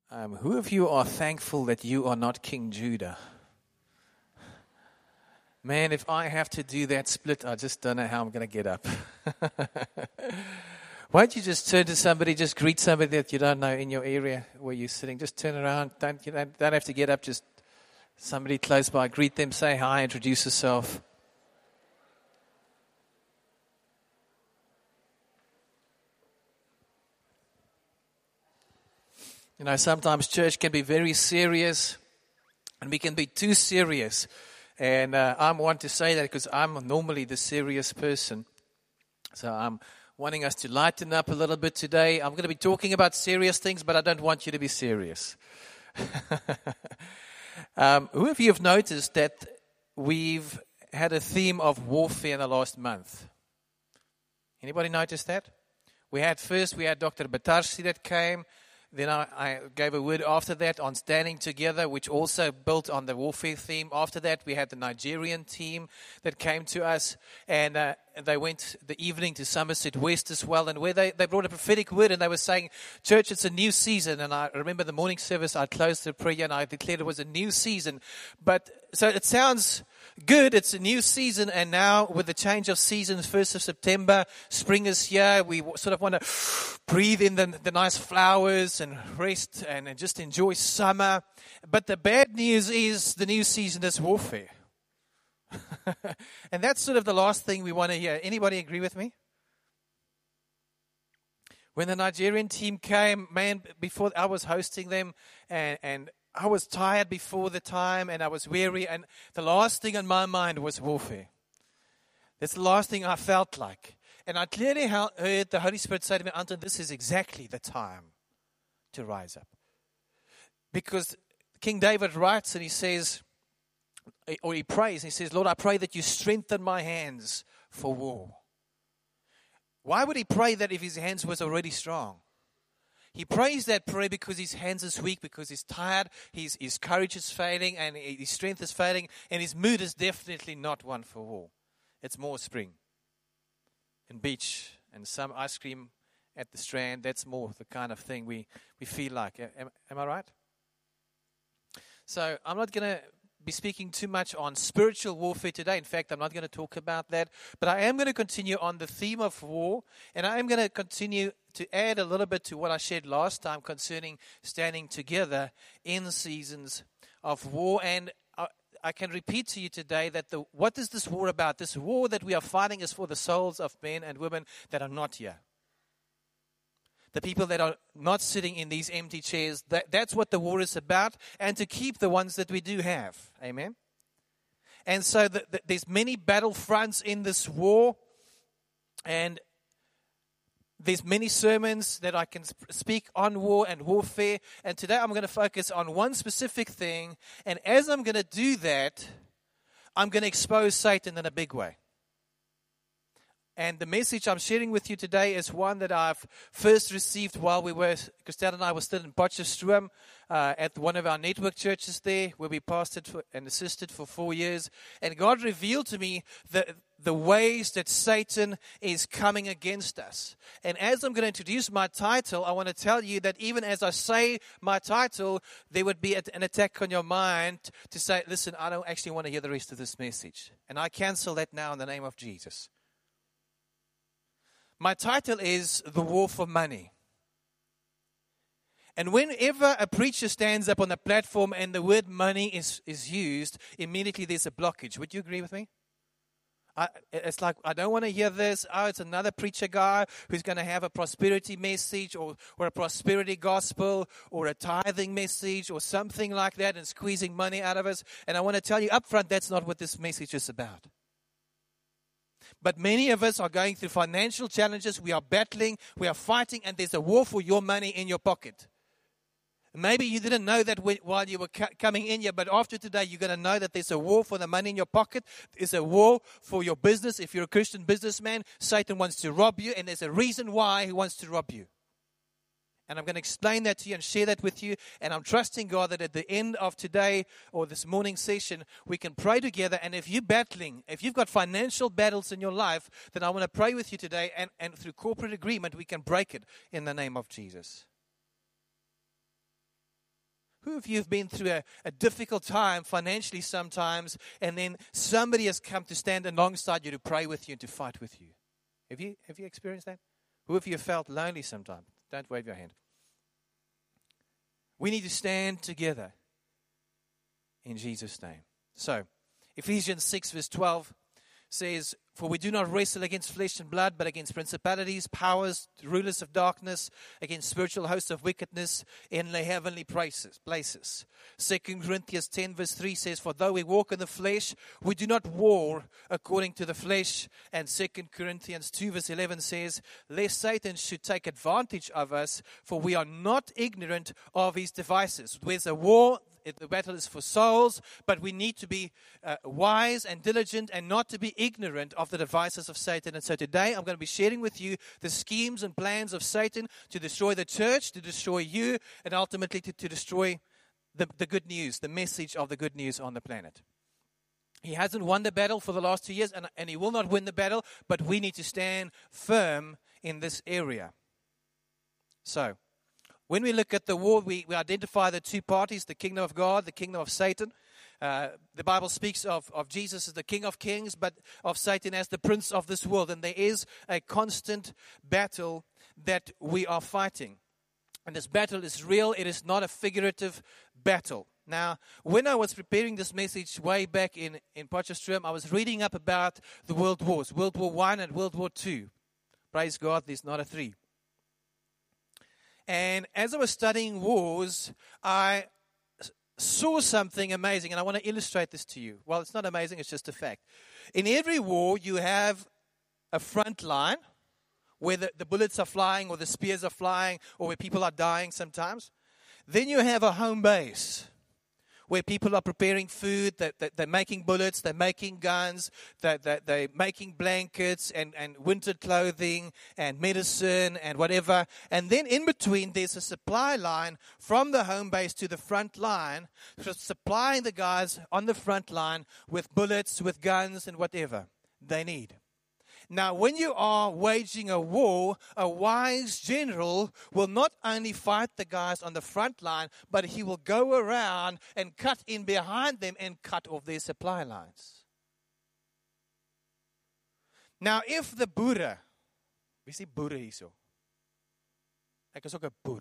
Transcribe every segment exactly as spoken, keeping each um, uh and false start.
Um, who of you are thankful that you are not King Judah? Man, if I have to do that split, I just don't know how I'm going to get up. Why don't you just turn to somebody, just greet somebody that you don't know in your area where you're sitting. Just turn around. Don't, you don't, don't have to get up. Just somebody close by. Greet them, say hi, introduce yourself. You know, sometimes church can be very serious, and we can be too serious. And uh, I'm one to say that because I'm normally the serious person. So I'm wanting us to lighten up a little bit today. I'm going to be talking about serious things, but I don't want you to be serious. um, who of you have noticed that we've had a theme of warfare in the last month? Anybody notice that? We had first, we had Doctor Batarsi that came. Then I, I gave a word after that on standing together, which also built on the warfare theme. After that, we had the Nigerian team that came to us, and uh, they went the evening to Somerset West as well, and where they, they brought a prophetic word, and they were saying, church, it's a new season. And I remember the morning service, I closed the prayer, and I declared it was a new season. But so it sounds good, it's a new season, and now with the change of seasons, first of September, spring is here. We sort of want to breathe in the, the nice flowers and rest and, and just enjoy summer. But the bad news is the new season is warfare. And that's sort of the last thing we want to hear. Anybody agree with me? When the Nigerian team came, man, before I was hosting them, and, and I was tired before the time, and I was weary, and the last thing on my mind was warfare. That's the last thing I felt like. And I clearly heard the Holy Spirit say to me, Anton, this is exactly the time to rise up. Because King David writes and he says, or he prays, and he says, Lord, I pray that you strengthen my hands for war. Why would he pray that if his hands was already strong? He prays that prayer because his hands is weak, because he's tired, his, his courage is failing, and his strength is failing, and his mood is definitely not one for war. It's more spring and beach and some ice cream at the Strand. That's more the kind of thing we, we feel like. Am, am I right? So I'm not going to be speaking too much on spiritual warfare today. In fact, I'm not going to talk about that. But I am going to continue on the theme of war, and I am going to continue to add a little bit to what I shared last time concerning standing together in seasons of war. And I, I can repeat to you today that the what is this war about? This war that we are fighting is for the souls of men and women that are not here. The people that are not sitting in these empty chairs, that, that's what the war is about, and to keep the ones that we do have. Amen? And so the, the, there's many battle fronts in this war, and there's many sermons that I can sp- speak on war and warfare, and today I'm going to focus on one specific thing, and as I'm going to do that, I'm going to expose Satan in a big way. And the message I'm sharing with you today is one that I've first received while we were, Christian and I were still in Potchefstroom uh, at one of our network churches there, where we pastored for, and assisted for four years. And God revealed to me the, the ways that Satan is coming against us. And as I'm going to introduce my title, I want to tell you that even as I say my title, there would be an attack on your mind to say, listen, I don't actually want to hear the rest of this message. And I cancel that now in the name of Jesus. My title is The War for Money. And whenever a preacher stands up on a platform and the word money is, is used, immediately there's a blockage. Would you agree with me? I, it's like, I don't want to hear this. Oh, it's another preacher guy who's going to have a prosperity message or, or a prosperity gospel or a tithing message or something like that and squeezing money out of us. And I want to tell you up front, that's not what this message is about. But many of us are going through financial challenges. We are battling, we are fighting, and there's a war for your money in your pocket. Maybe you didn't know that while you were coming in here, but after today, you're going to know that there's a war for the money in your pocket. There's a war for your business. If you're a Christian businessman, Satan wants to rob you, and there's a reason why he wants to rob you. And I'm going to explain that to you and share that with you. And I'm trusting God that at the end of today or this morning session, we can pray together. And if you're battling, if you've got financial battles in your life, then I want to pray with you today. And, and through corporate agreement, we can break it in the name of Jesus. Who of you have been through a, a difficult time financially sometimes, and then somebody has come to stand alongside you to pray with you and to fight with you? Have you, have you experienced that? Who of you have felt lonely sometimes? Don't wave your hand. We need to stand together in Jesus' name. So, Ephesians six verse twelve says, "For we do not wrestle against flesh and blood, but against principalities, powers, rulers of darkness, against spiritual hosts of wickedness in the heavenly places." places. Second Corinthians ten verse three says, "For though we walk in the flesh, we do not war according to the flesh." And Second Corinthians two verse eleven says, "Lest Satan should take advantage of us, for we are not ignorant of his devices." There's a war. The battle is for souls, but we need to be uh, wise and diligent and not to be ignorant of the devices of Satan. And so today I'm going to be sharing with you the schemes and plans of Satan to destroy the church, to destroy you, and ultimately to, to destroy the, the good news, the message of the good news on the planet. He hasn't won the battle for the last two years, and, and he will not win the battle, but we need to stand firm in this area. So, when we look at the war, we, we identify the two parties, the kingdom of God, the kingdom of Satan. Uh, the Bible speaks of, of Jesus as the King of Kings, but of Satan as the prince of this world. And there is a constant battle that we are fighting. And this battle is real. It is not a figurative battle. Now, when I was preparing this message way back in, in Potchefstroom, I was reading up about the world wars, World War One and World War Two. Praise God, there's not a three. And as I was studying wars, I saw something amazing, and I want to illustrate this to you. Well, it's not amazing, it's just a fact. In every war, you have a front line where the, the bullets are flying or the spears are flying or where people are dying sometimes. Then you have a home base where people are preparing food, that, that they're making bullets, they're making guns, that, that they're making blankets and, and winter clothing and medicine and whatever. And then in between, there's a supply line from the home base to the front line, supplying the guys on the front line with bullets, with guns, and whatever they need. Now, when you are waging a war, a wise general will not only fight the guys on the front line, but he will go around and cut in behind them and cut off their supply lines. Now, if the boere, wie is die boere hierso? Ek is ook 'n boer.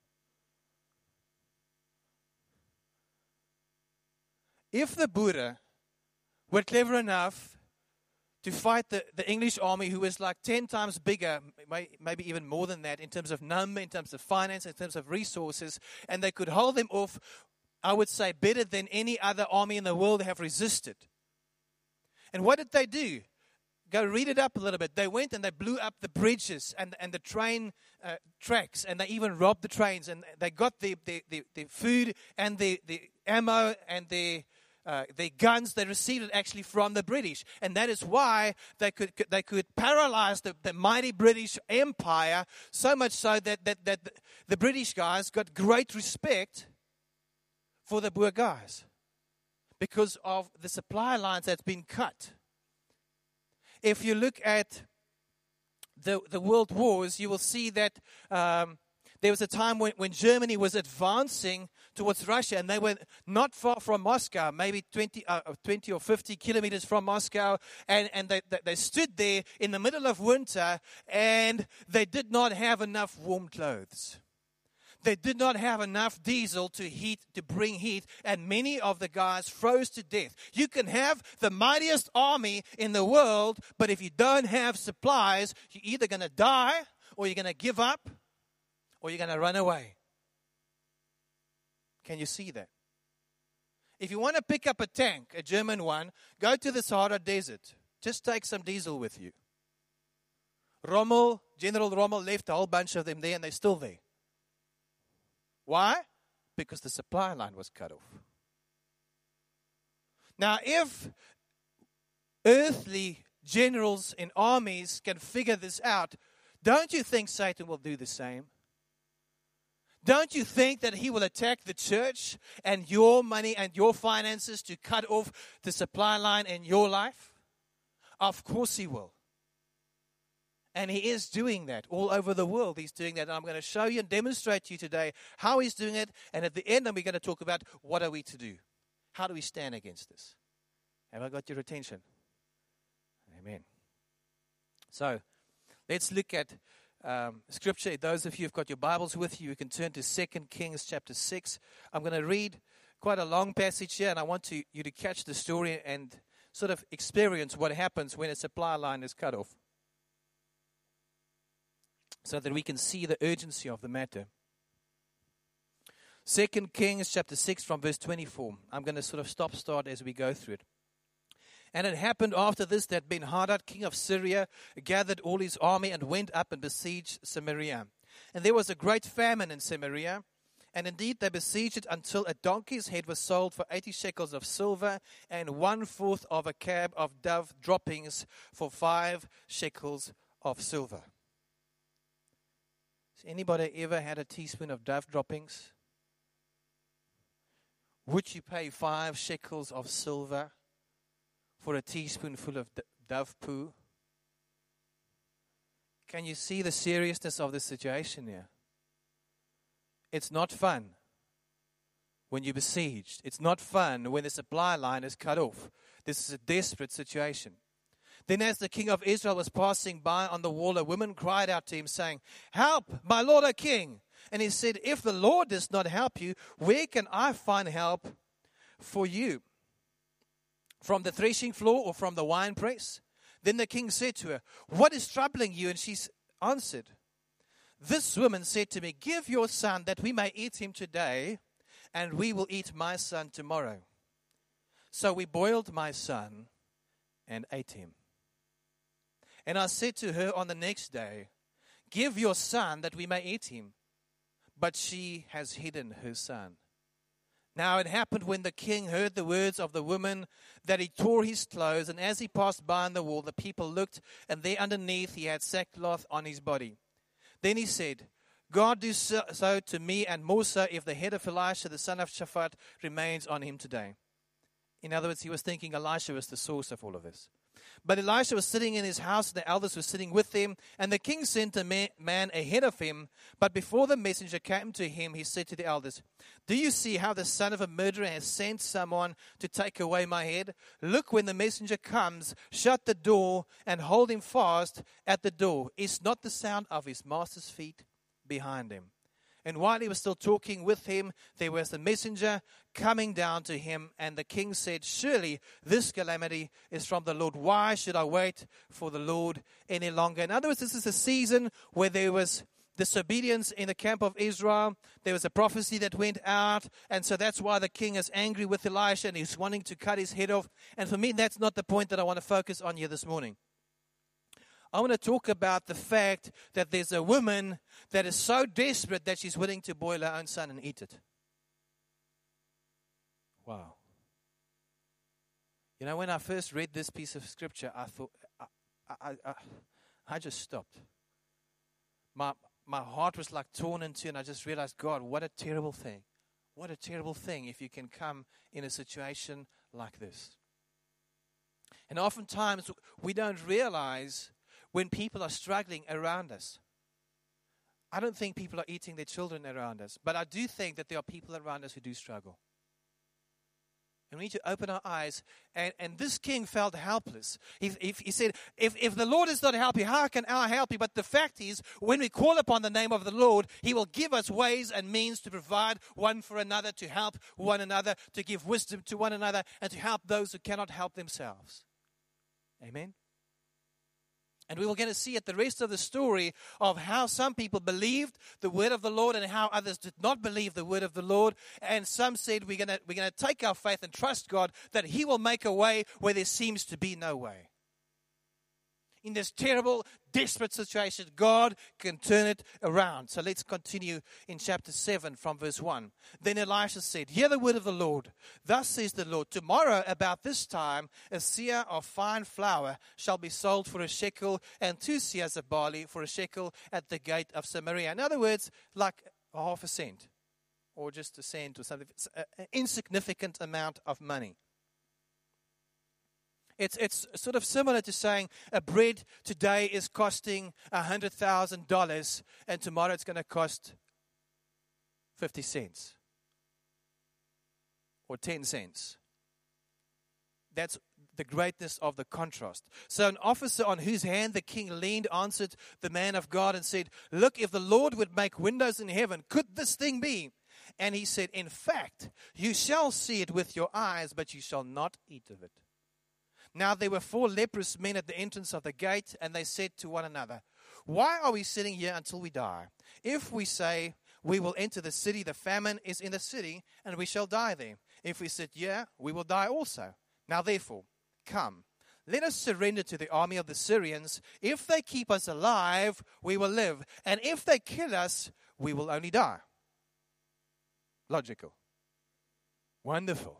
If the boere were clever enough to fight the, the English army, who is like ten times bigger, maybe even more than that, in terms of number, in terms of finance, in terms of resources, and they could hold them off, I would say, better than any other army in the world have resisted. And what did they do? Go read it up a little bit. They went and they blew up the bridges and, and the train uh, tracks, and they even robbed the trains, and they got the, the, the, the food and the, the ammo and the Uh, their guns, they received it actually from the British. And that is why they could they could paralyze the, the mighty British Empire, so much so that, that, that the British guys got great respect for the Boer guys because of the supply lines that's been cut. If you look at the, the world wars, you will see that um, there was a time when, when Germany was advancing towards Russia, and they were not far from Moscow, maybe twenty, uh, twenty or fifty kilometers from Moscow, and, and they, they stood there in the middle of winter, and they did not have enough warm clothes. They did not have enough diesel to heat, to bring heat, and many of the guys froze to death. You can have the mightiest army in the world, but if you don't have supplies, you're either going to die, or you're going to give up, or you're going to run away. Can you see that? If you want to pick up a tank, a German one, go to the Sahara Desert. Just take some diesel with you. Rommel, General Rommel left a whole bunch of them there, and they're still there. Why? Because the supply line was cut off. Now, if earthly generals in armies can figure this out, don't you think Satan will do the same? Don't you think that he will attack the church and your money and your finances to cut off the supply line in your life? Of course he will. And he is doing that all over the world. He's doing that. And I'm going to show you and demonstrate to you today how he's doing it. And at the end, we're going to talk about what are we to do? How do we stand against this? Have I got your attention? Amen. So let's look at um, Scripture. Those of you who've got your Bibles with you, you can turn to Second Kings chapter six. I'm going to read quite a long passage here, and I want to, you to catch the story and sort of experience what happens when a supply line is cut off, so that we can see the urgency of the matter. Second Kings chapter six from verse twenty-four. I'm going to sort of stop start as we go through it. And it happened after this that Ben-Hadad, king of Syria, gathered all his army and went up and besieged Samaria. And there was a great famine in Samaria. And indeed they besieged it until a donkey's head was sold for eighty shekels of silver and one-fourth of a cab of dove droppings for five shekels of silver. Has anybody ever had a teaspoon of dove droppings? Would you pay five shekels of silver for a teaspoonful of dove poo? Can you see the seriousness of the situation here? It's not fun when you're besieged. It's not fun when the supply line is cut off. This is a desperate situation. Then as the king of Israel was passing by on the wall, a woman cried out to him, saying, "Help, my lord, O king." And he said, "If the Lord does not help you, where can I find help for you? From the threshing floor or from the winepress?" Then the king said to her, "What is troubling you?" And she answered, "This woman said to me, 'Give your son that we may eat him today, and we will eat my son tomorrow.' So we boiled my son and ate him. And I said to her on the next day, 'Give your son that we may eat him.' But she has hidden her son." Now it happened when the king heard the words of the woman that he tore his clothes, and as he passed by on the wall, the people looked, and there underneath he had sackcloth on his body. Then he said, "God do so, so to me, and more so if the head of Elisha, the son of Shaphat, remains on him today." In other words, he was thinking Elisha was the source of all of this. But Elisha was sitting in his house, and the elders were sitting with him, and the king sent a man ahead of him. But before the messenger came to him, he said to the elders, "Do you see how the son of a murderer has sent someone to take away my head? Look, when the messenger comes, shut the door and hold him fast at the door. Is not the sound of his master's feet behind him?" And while he was still talking with him, there was the messenger coming down to him. And the king said, "Surely this calamity is from the Lord. Why should I wait for the Lord any longer?" In other words, this is a season where there was disobedience in the camp of Israel. There was a prophecy that went out. And so that's why the king is angry with Elisha and he's wanting to cut his head off. And for me, that's not the point that I want to focus on here this morning. I want to talk about the fact that there's a woman that is so desperate that she's willing to boil her own son and eat it. Wow. You know, when I first read this piece of scripture, I thought, I, I, I, I just stopped. My, my heart was like torn in two, and I just realized, God, what a terrible thing. What a terrible thing if you can come in a situation like this. And oftentimes, we don't realize when people are struggling around us. I don't think people are eating their children around us, but I do think that there are people around us who do struggle. And we need to open our eyes. And, and this king felt helpless. He, if, he said, if, if the Lord is not helping, how can I help you? But the fact is, when we call upon the name of the Lord, he will give us ways and means to provide one for another, to help one another, to give wisdom to one another, and to help those who cannot help themselves. Amen? And we will get to see at the rest of the story of how some people believed the word of the Lord and how others did not believe the word of the Lord. And some said, we're going to, we're going to take our faith and trust God that he will make a way where there seems to be no way. In this terrible, desperate situation, God can turn it around. So let's continue in chapter seven from verse one. Then Elisha said, "Hear the word of the Lord. Thus says the Lord, tomorrow about this time, a seah of fine flour shall be sold for a shekel, and two seahs of barley for a shekel at the gate of Samaria." In other words, like a half a cent, or just a cent or something. It's an insignificant amount of money. It's, it's sort of similar to saying a bread today is costing one hundred thousand dollars and tomorrow it's going to cost fifty cents or ten cents. That's the greatness of the contrast. So an officer on whose hand the king leaned answered the man of God and said, "Look, if the Lord would make windows in heaven, could this thing be?" And he said, "In fact, you shall see it with your eyes, but you shall not eat of it." Now there were four leprous men at the entrance of the gate, and they said to one another, "Why are we sitting here until we die? If we say we will enter the city, the famine is in the city, and we shall die there. If we sit here, we will die also. Now therefore, come, let us surrender to the army of the Syrians. If they keep us alive, we will live. And if they kill us, we will only die." Logical. Wonderful.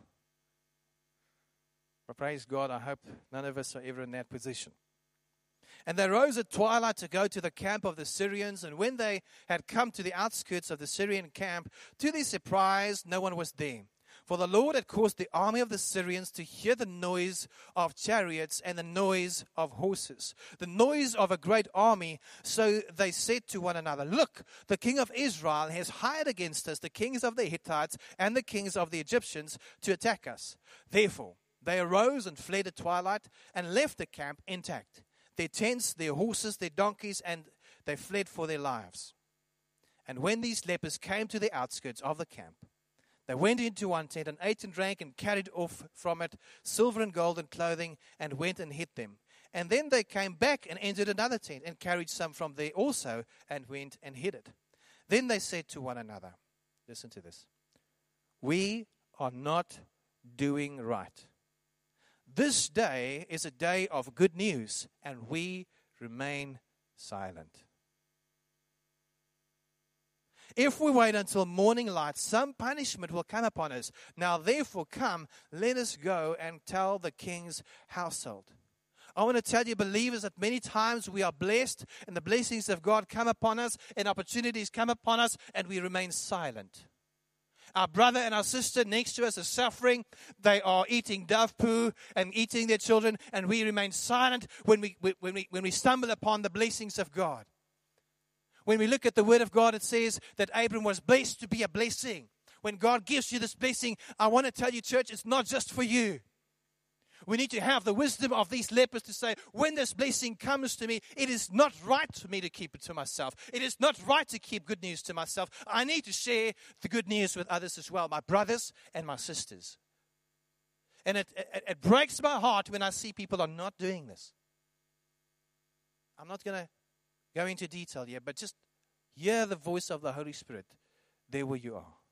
But praise God, I hope none of us are ever in that position. And they rose at twilight to go to the camp of the Syrians. And when they had come to the outskirts of the Syrian camp, to their surprise, no one was there. For the Lord had caused the army of the Syrians to hear the noise of chariots and the noise of horses, the noise of a great army. So they said to one another, "Look, the king of Israel has hired against us the kings of the Hittites and the kings of the Egyptians to attack us." Therefore they arose and fled at twilight and left the camp intact, their tents, their horses, their donkeys, and they fled for their lives. And when these lepers came to the outskirts of the camp, they went into one tent and ate and drank and carried off from it silver and gold and clothing and went and hid them. And then they came back and entered another tent and carried some from there also and went and hid it. Then they said to one another, listen to this, "We are not doing right. This day is a day of good news, and we remain silent. If we wait until morning light, some punishment will come upon us. Now therefore come, let us go and tell the king's household." I want to tell you, believers, that many times we are blessed and the blessings of God come upon us and opportunities come upon us and we remain silent. Our brother and our sister next to us are suffering. They are eating dove poo and eating their children, and we remain silent when we, when we, when we stumble upon the blessings of God. When we look at the Word of God, it says that Abram was blessed to be a blessing. When God gives you this blessing, I want to tell you, church, it's not just for you. We need to have the wisdom of these lepers to say, when this blessing comes to me, it is not right for me to keep it to myself. It is not right to keep good news to myself. I need to share the good news with others as well, my brothers and my sisters. And it, it, it breaks my heart when I see people are not doing this. I'm not going to go into detail here, but just hear the voice of the Holy Spirit there where you are.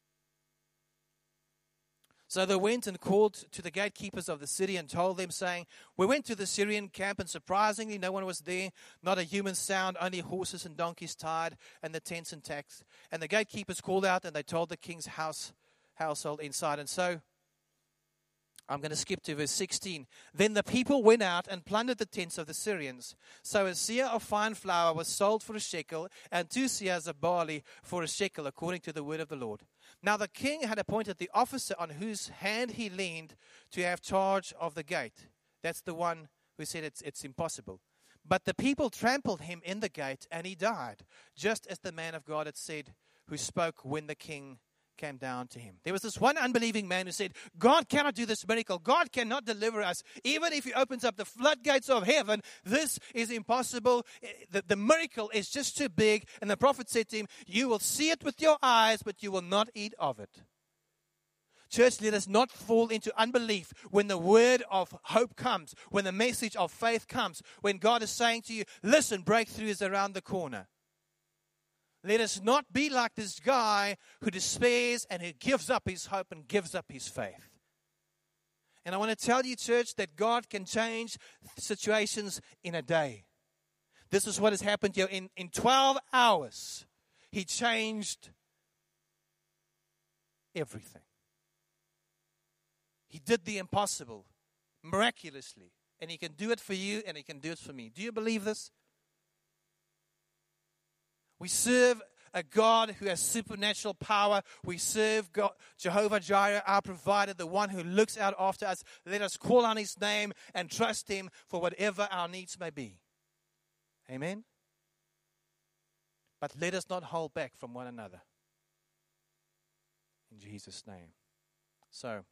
So they went and called to the gatekeepers of the city and told them, saying, "We went to the Syrian camp, and surprisingly no one was there, not a human sound, only horses and donkeys tied, and the tents intact." And the gatekeepers called out, and they told the king's house household inside. And so I'm going to skip to verse sixteen. Then the people went out and plundered the tents of the Syrians. So a seah of fine flour was sold for a shekel, and two seahs of barley for a shekel, according to the word of the Lord. Now the king had appointed the officer on whose hand he leaned to have charge of the gate. That's the one who said it's, it's impossible. But the people trampled him in the gate, and he died, just as the man of God had said, who spoke when the king came down to him. There was this one unbelieving man who said, God cannot do this miracle. God cannot deliver us. Even if he opens up the floodgates of heaven, this is impossible. The, the miracle is just too big. And the prophet said to him, you will see it with your eyes, but you will not eat of it. Church, let us not fall into unbelief when the word of hope comes, when the message of faith comes, when God is saying to you, listen, breakthrough is around the corner. Let us not be like this guy who despairs and who gives up his hope and gives up his faith. And I want to tell you, church, that God can change situations in a day. This is what has happened here. In, in twelve hours, he changed everything. He did the impossible miraculously. And he can do it for you and he can do it for me. Do you believe this? We serve a God who has supernatural power. We serve God, Jehovah Jireh, our provider, the one who looks out after us. Let us call on his name and trust him for whatever our needs may be. Amen? But let us not hold back from one another. In Jesus' name. So,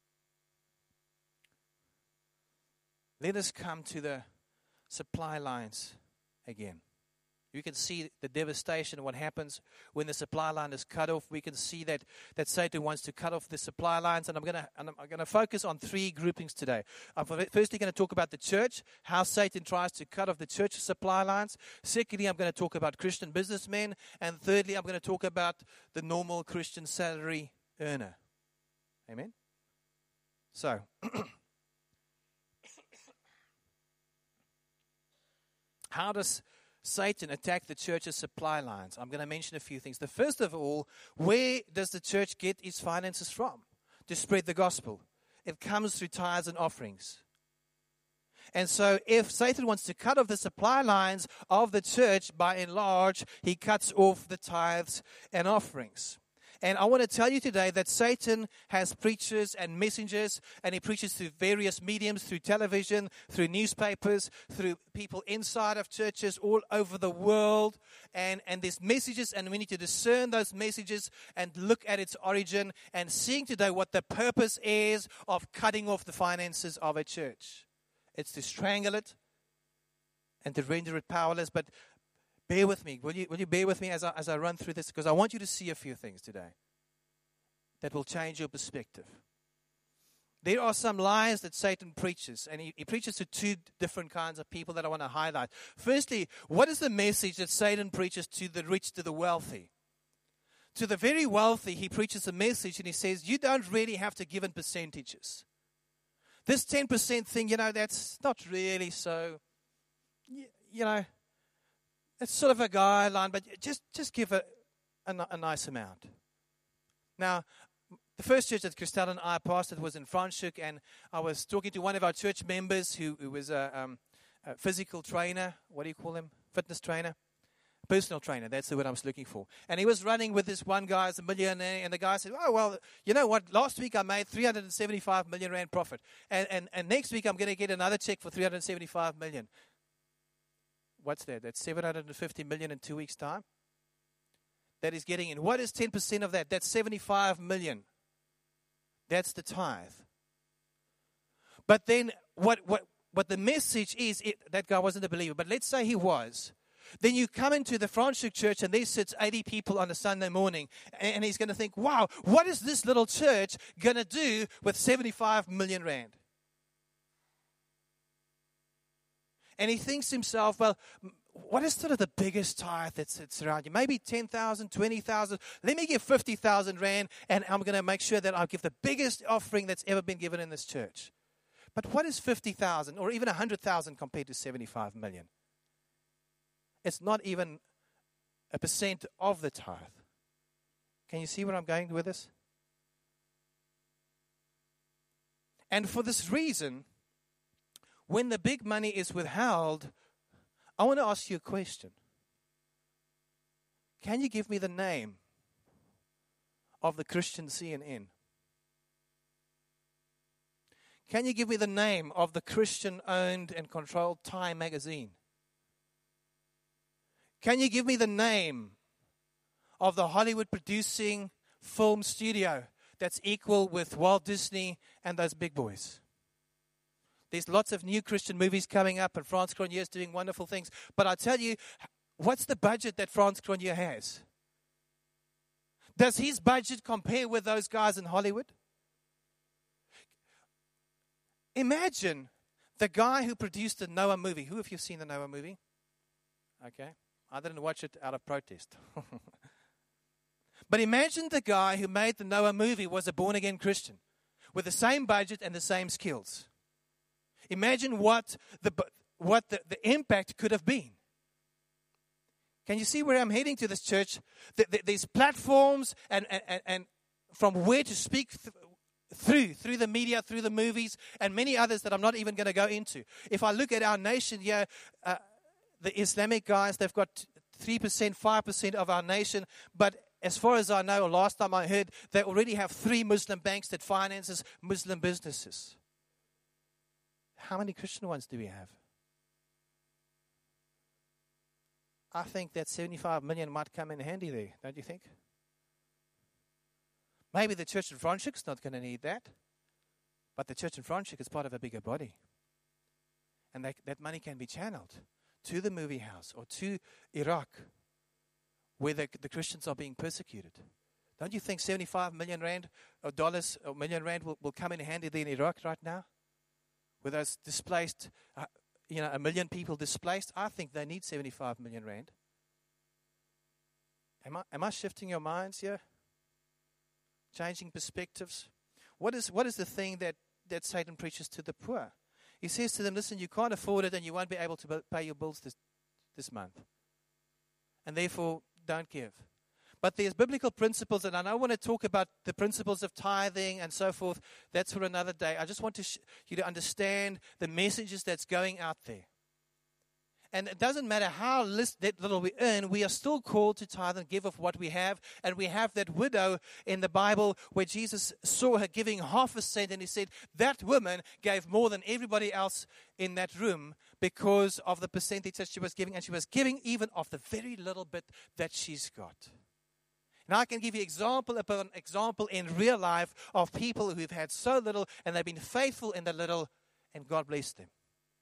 let us come to the supply lines again. You can see the devastation, what happens when the supply line is cut off. We can see that, that Satan wants to cut off the supply lines. And I'm going to I'm going to focus on three groupings today. I'm firstly going to talk about the church, how Satan tries to cut off the church's supply lines. Secondly, I'm going to talk about Christian businessmen. And thirdly, I'm going to talk about the normal Christian salary earner. Amen? So, how does Satan attack the church's supply lines? I'm going to mention a few things. The first of all, where does the church get its finances from to spread the gospel? It comes through tithes and offerings. And so if Satan wants to cut off the supply lines of the church, by and large, he cuts off the tithes and offerings. And I want to tell you today that Satan has preachers and messengers, and he preaches through various mediums, through television, through newspapers, through people inside of churches all over the world. And, and there's messages, and we need to discern those messages and look at its origin and seeing today what the purpose is of cutting off the finances of a church. It's to strangle it and to render it powerless. But bear with me. Will you, will you bear with me as I, as I run through this? Because I want you to see a few things today that will change your perspective. There are some lies that Satan preaches, and he, he preaches to two different kinds of people that I want to highlight. Firstly, what is the message that Satan preaches to the rich, to the wealthy? To the very wealthy, he preaches a message, and he says, you don't really have to give in percentages. This ten percent thing, you know, that's not really so, you, you know, it's sort of a guideline, but just, just give a, a, a nice amount. Now, the first church that Christelle and I pastored was in Franschhoek, and I was talking to one of our church members who, who was a, um, a physical trainer. What do you call him? Fitness trainer? Personal trainer, that's the word I was looking for. And he was running with this one guy as a millionaire, and the guy said, oh, well, you know what, last week I made three hundred seventy-five million rand profit, and, and, and next week I'm going to get another check for three hundred seventy-five million. What's that? That's seven hundred fifty million in two weeks' time? That is getting in. What is ten percent of that? That's seventy-five million. That's the tithe. But then what, what, what the message is, it, that guy wasn't a believer, but let's say he was. Then you come into the Franschhoek church and there sits eighty people on a Sunday morning, and he's going to think, wow, what is this little church going to do with seventy-five million rand? And he thinks to himself, well, what is sort of the biggest tithe that sits around you? Maybe ten thousand, twenty thousand. Let me give fifty thousand rand, and I'm going to make sure that I'll give the biggest offering that's ever been given in this church. But what is fifty thousand or even one hundred thousand compared to seventy-five million? It's not even a percent of the tithe. Can you see where I'm going with this? And for this reason, when the big money is withheld, I want to ask you a question. Can you give me the name of the Christian C N N? Can you give me the name of the Christian-owned and controlled Time magazine? Can you give me the name of the Hollywood-producing film studio that's equal with Walt Disney and those big boys? There's lots of new Christian movies coming up, and Frans Cronje is doing wonderful things. But I tell you, what's the budget that Frans Cronje has? Does his budget compare with those guys in Hollywood? Imagine the guy who produced the Noah movie. Who have you seen the Noah movie? Okay. I didn't watch it out of protest. But imagine the guy who made the Noah movie was a born-again Christian with the same budget and the same skills. Imagine what the what the, the impact could have been. Can you see where I'm heading to this church? The, the, these platforms and, and, and from where to speak th- through, through the media, through the movies, and many others that I'm not even going to go into. If I look at our nation here, uh, the Islamic guys, they've got three percent, five percent of our nation. But as far as I know, last time I heard, they already have three Muslim banks that finances Muslim businesses. How many Christian ones do we have? I think that seventy-five million might come in handy there, don't you think? Maybe the church in Franschhoek is not going to need that, but the church in Franschhoek is part of a bigger body. And that, that money can be channeled to the movie house or to Iraq, where the, the Christians are being persecuted. Don't you think seventy-five million rand or dollars or million rand will, will come in handy there in Iraq right now? With those displaced, uh, you know, a million people displaced, I think they need seventy-five million rand. Am I, am I shifting your minds here? Changing perspectives? What is what is the thing that, that Satan preaches to the poor? He says to them, listen, you can't afford it and you won't be able to pay your bills this, this month. And therefore, don't give. But there's biblical principles, and I don't want to talk about the principles of tithing and so forth. That's for another day. I just want to sh- you to understand the messages that's going out there. And it doesn't matter how little we earn, we are still called to tithe and give of what we have. And we have that widow in the Bible where Jesus saw her giving half a cent, and he said that woman gave more than everybody else in that room because of the percentage that she was giving. And she was giving even of the very little bit that she's got. Now, I can give you example upon example in real life of people who've had so little and they've been faithful in the little, and God blessed them.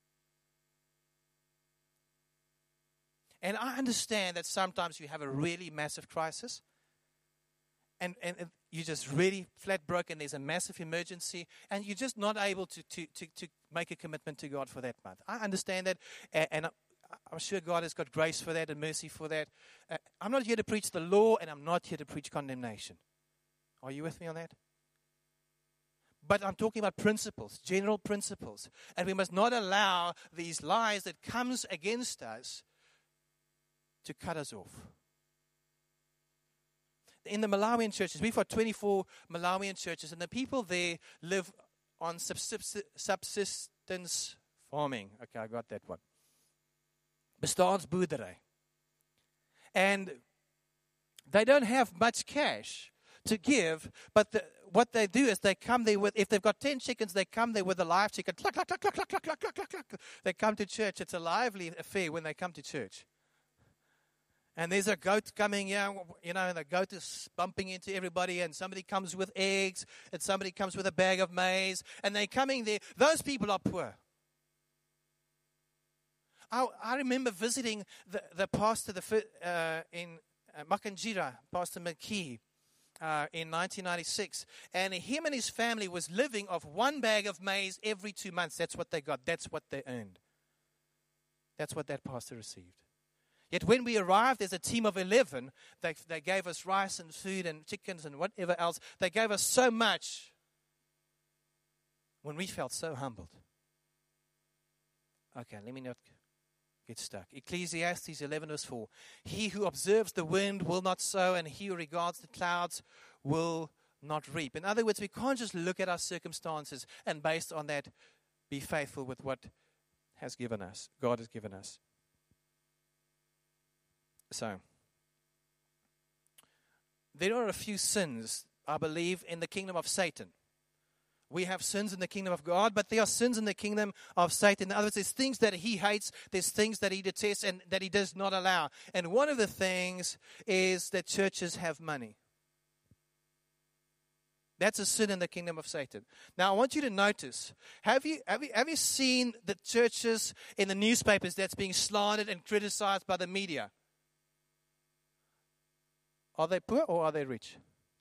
And I understand that sometimes you have a really massive crisis and, and, and you're just really flat broke and there's a massive emergency and you're just not able to, to, to, to make a commitment to God for that month. I understand that, and, and I'm sure God has got grace for that and mercy for that. Uh, I'm not here to preach the law, and I'm not here to preach condemnation. Are you with me on that? But I'm talking about principles, general principles. And we must not allow these lies that comes against us to cut us off. In the Malawian churches, we've got twenty-four Malawian churches, and the people there live on subsistence farming. Okay, I got that one. Bestaansboerdery. And they don't have much cash to give, but the, what they do is they come there with, if they've got ten chickens, they come there with a live chicken. Cluck, cluck, cluck, cluck, cluck, cluck, cluck, cluck, cluck. They come to church. It's a lively affair when they come to church. And there's a goat coming, yeah, you know, and the goat is bumping into everybody, and somebody comes with eggs, and somebody comes with a bag of maize, and they're coming there. Those people are poor. I, I remember visiting the, the pastor the, uh, in uh, Makanjira, Pastor McKee, uh, in nineteen ninety-six. And him and his family was living off one bag of maize every two months. That's what they got. That's what they earned. That's what that pastor received. Yet when we arrived as a team of eleven, they, they gave us rice and food and chickens and whatever else. They gave us so much when we felt so humbled. Okay, let me not get stuck. Ecclesiastes eleven verse four. He who observes the wind will not sow, and he who regards the clouds will not reap. In other words, we can't just look at our circumstances and based on that be faithful with what has given us, God has given us. So, there are a few sins, I believe, in the kingdom of Satan. We have sins in the kingdom of God, but there are sins in the kingdom of Satan. In other words, there's things that he hates, there's things that he detests, and that he does not allow. And one of the things is that churches have money. That's a sin in the kingdom of Satan. Now, I want you to notice, have you, have you, have you seen the churches in the newspapers that's being slandered and criticized by the media? Are they poor or are they rich?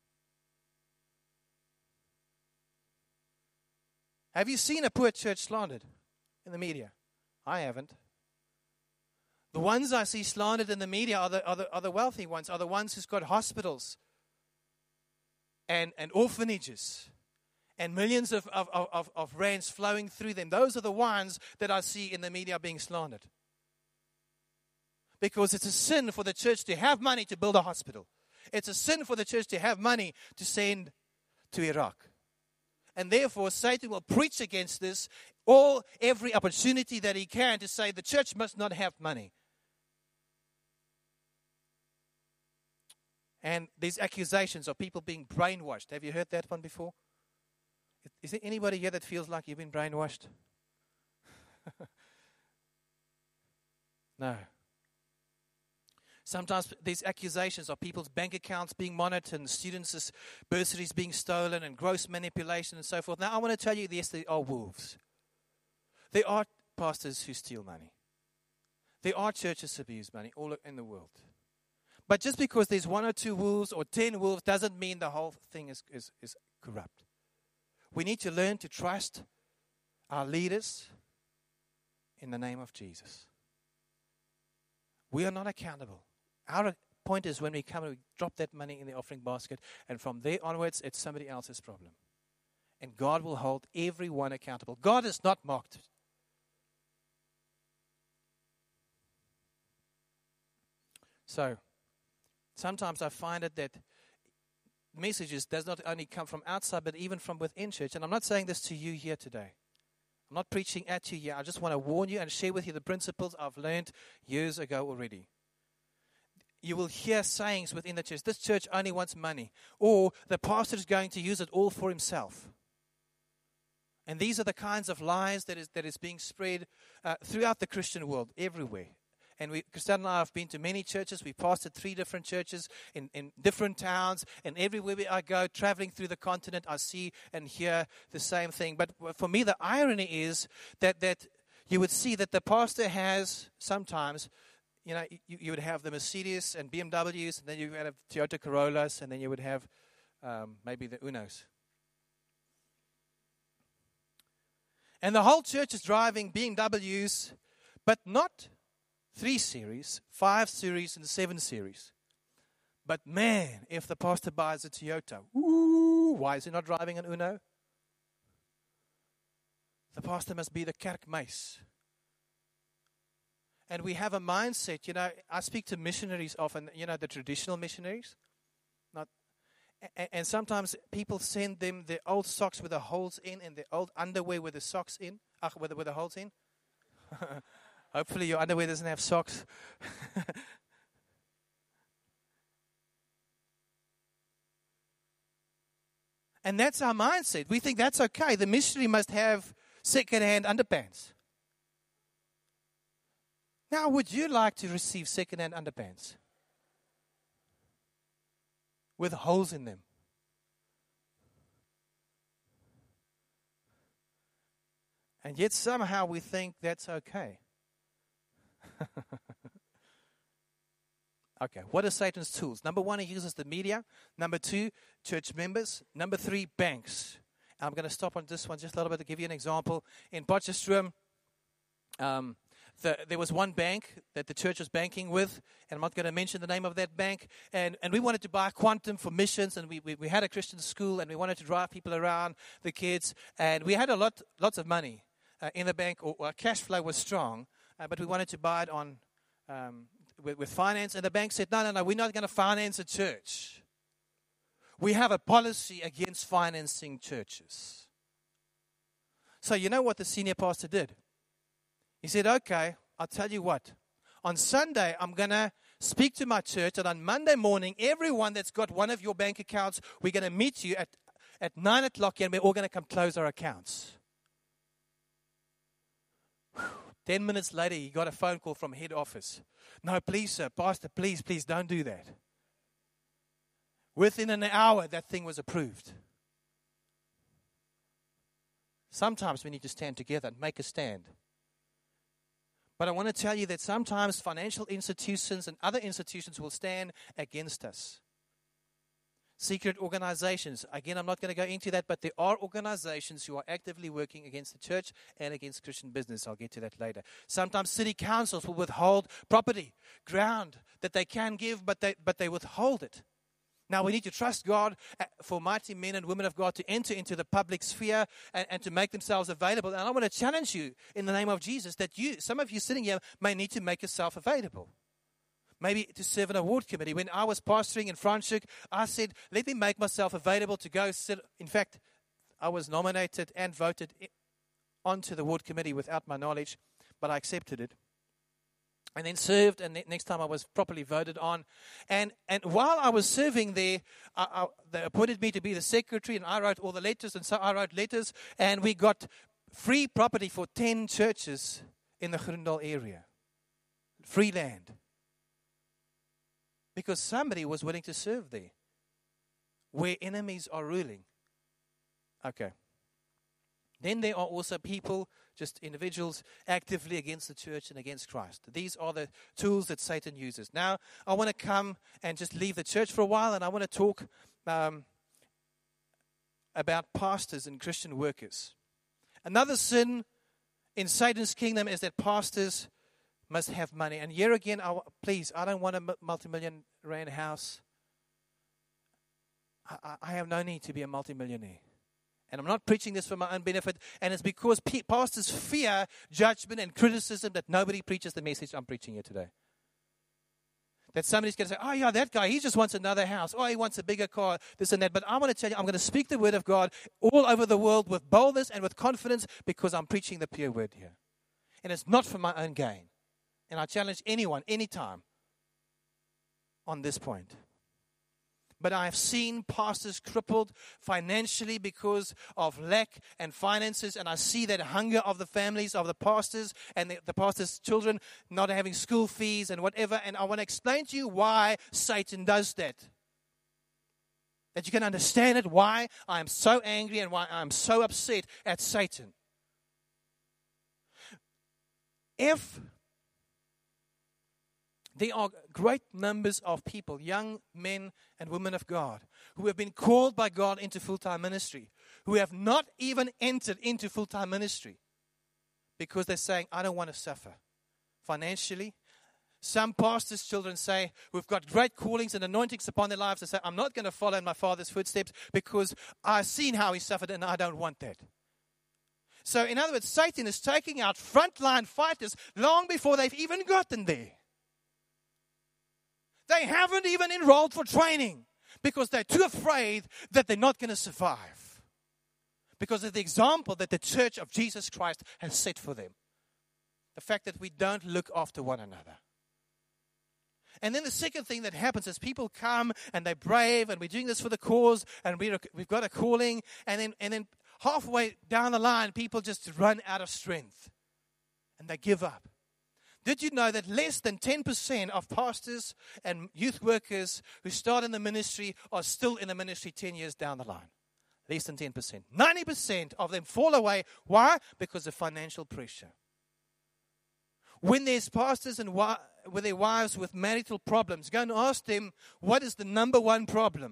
Have you seen a poor church slandered in the media? I haven't. The ones I see slandered in the media are the, are the, are the wealthy ones, are the ones who's got hospitals and, and orphanages and millions of, of, of, of rands flowing through them. Those are the ones that I see in the media being slandered. Because it's a sin for the church to have money to build a hospital. It's a sin for the church to have money to send to Iraq. And therefore, Satan will preach against this all, every opportunity that he can to say the church must not have money. And these accusations of people being brainwashed. Have you heard that one before? Is there anybody here that feels like you've been brainwashed? No. Sometimes these accusations of people's bank accounts being monitored and students' bursaries being stolen and gross manipulation and so forth. Now, I want to tell you, yes, there are wolves. There are pastors who steal money. There are churches who abuse money all in the world. But just because there's one or two wolves or ten wolves doesn't mean the whole thing is, is, is corrupt. We need to learn to trust our leaders in the name of Jesus. We are not accountable. Our point is when we come and we drop that money in the offering basket, and from there onwards, it's somebody else's problem. And God will hold everyone accountable. God is not mocked. So, sometimes I find it that messages does not only come from outside, but even from within church. And I'm not saying this to you here today. I'm not preaching at you here. I just want to warn you and share with you the principles I've learned years ago already. You will hear sayings within the church. This church only wants money. Or the pastor is going to use it all for himself. And these are the kinds of lies that is that is being spread uh, throughout the Christian world, everywhere. And we, Christian and I have been to many churches. We pastored three different churches in, in different towns. And everywhere I go, traveling through the continent, I see and hear the same thing. But for me, the irony is that, that you would see that the pastor has sometimes, you know, you, you would have the Mercedes and B M Ws, and then you would have Toyota Corollas, and then you would have um, maybe the Unos. And the whole church is driving B M Ws, but not three series, five series, and seven series. But man, if the pastor buys a Toyota, ooh, why is he not driving an Uno? The pastor must be the kerkmeis. And we have a mindset, you know, I speak to missionaries often, you know, the traditional missionaries. Not, and, and sometimes people send them their old socks with the holes in and their old underwear with the socks in, ach, with, the, with the holes in. Hopefully your underwear doesn't have socks. And that's our mindset. We think that's okay. The missionary must have second-hand underpants. Now, would you like to receive second-hand underpants with holes in them? And yet somehow we think that's okay. Okay, what are Satan's tools? Number one, he uses the media. Number two, church members. Number three, banks. I'm going to stop on this one just a little bit to give you an example. In Potchefstroom, um, the, there was one bank that the church was banking with, and I'm not going to mention the name of that bank. And, and we wanted to buy Quantum for missions, and we, we, we had a Christian school, and we wanted to drive people around, the kids, and we had a lot, lots of money uh, in the bank. Or, or cash flow was strong. Uh, but we wanted to buy it on um, with, with finance. And the bank said, no, no, no, we're not going to finance a church. We have a policy against financing churches. So you know what the senior pastor did? He said, okay, I'll tell you what. On Sunday, I'm going to speak to my church. And on Monday morning, everyone that's got one of your bank accounts, we're going to meet you at, at nine o'clock and we're all going to come close our accounts. Whew. Ten minutes later, he got a phone call from head office. No, please, sir, pastor, please, please don't do that. Within an hour, that thing was approved. Sometimes we need to stand together and make a stand. But I want to tell you that sometimes financial institutions and other institutions will stand against us. Secret organizations. Again, I'm not going to go into that, but there are organizations who are actively working against the church and against Christian business. I'll get to that later. Sometimes city councils will withhold property, ground that they can give, but they, but they withhold it. Now, we need to trust God for mighty men and women of God to enter into the public sphere and, and to make themselves available. And I want to challenge you in the name of Jesus that you, some of you sitting here, may need to make yourself available. Maybe to serve an award committee. When I was pastoring in Franschhoek, I said, let me make myself available to go sit. In fact, I was nominated and voted onto the award committee without my knowledge, but I accepted it. and then served, and the next time I was properly voted on. And and while I was serving there, I, I, they appointed me to be the secretary, and I wrote all the letters, and so I wrote letters, and we got free property for ten churches in the Grindal area. Free land. Because somebody was willing to serve there, where enemies are ruling. Okay. Then there are also people, just individuals, actively against the church and against Christ. These are the tools that Satan uses. Now, I want to come and just leave the church for a while, and I want to talk um, about pastors and Christian workers. Another sin in Satan's kingdom is that pastors must have money. And here again, I, please, I don't want a multi-million rand house. I, I have no need to be a multimillionaire. And I'm not preaching this for my own benefit. And it's because pe- pastors fear judgment and criticism that nobody preaches the message I'm preaching here today. That somebody's going to say, oh yeah, that guy, he just wants another house. Oh, he wants a bigger car, this and that. But I want to tell you, I'm going to speak the word of God all over the world with boldness and with confidence because I'm preaching the pure word here. And it's not for my own gain. And I challenge anyone, anytime, on this point. But I have seen pastors crippled financially because of lack and finances. And I see that hunger of the families of the pastors and the, the pastors' children not having school fees and whatever. And I want to explain to you why Satan does that. That you can understand it, why I am so angry and why I am so upset at Satan. If there are great numbers of people, young men and women of God, who have been called by God into full-time ministry, who have not even entered into full-time ministry because they're saying, I don't want to suffer financially. Some pastors' children say, we've got great callings and anointings upon their lives. They say, I'm not going to follow in my father's footsteps because I've seen how he suffered and I don't want that. So in other words, Satan is taking out frontline fighters long before they've even gotten there. They haven't even enrolled for training because they're too afraid that they're not going to survive. Because of the example that the church of Jesus Christ has set for them. The fact that we don't look after one another. And then the second thing that happens is people come and they're brave and we're doing this for the cause and we're, we've got a calling. And then, and then halfway down the line, people just run out of strength and they give up. Did you know that less than ten percent of pastors and youth workers who start in the ministry are still in the ministry ten years down the line? Less than ten percent. ninety percent of them fall away. Why? Because of financial pressure. When there's pastors and wi- with their wives with marital problems, go and ask them, what is the number one problem?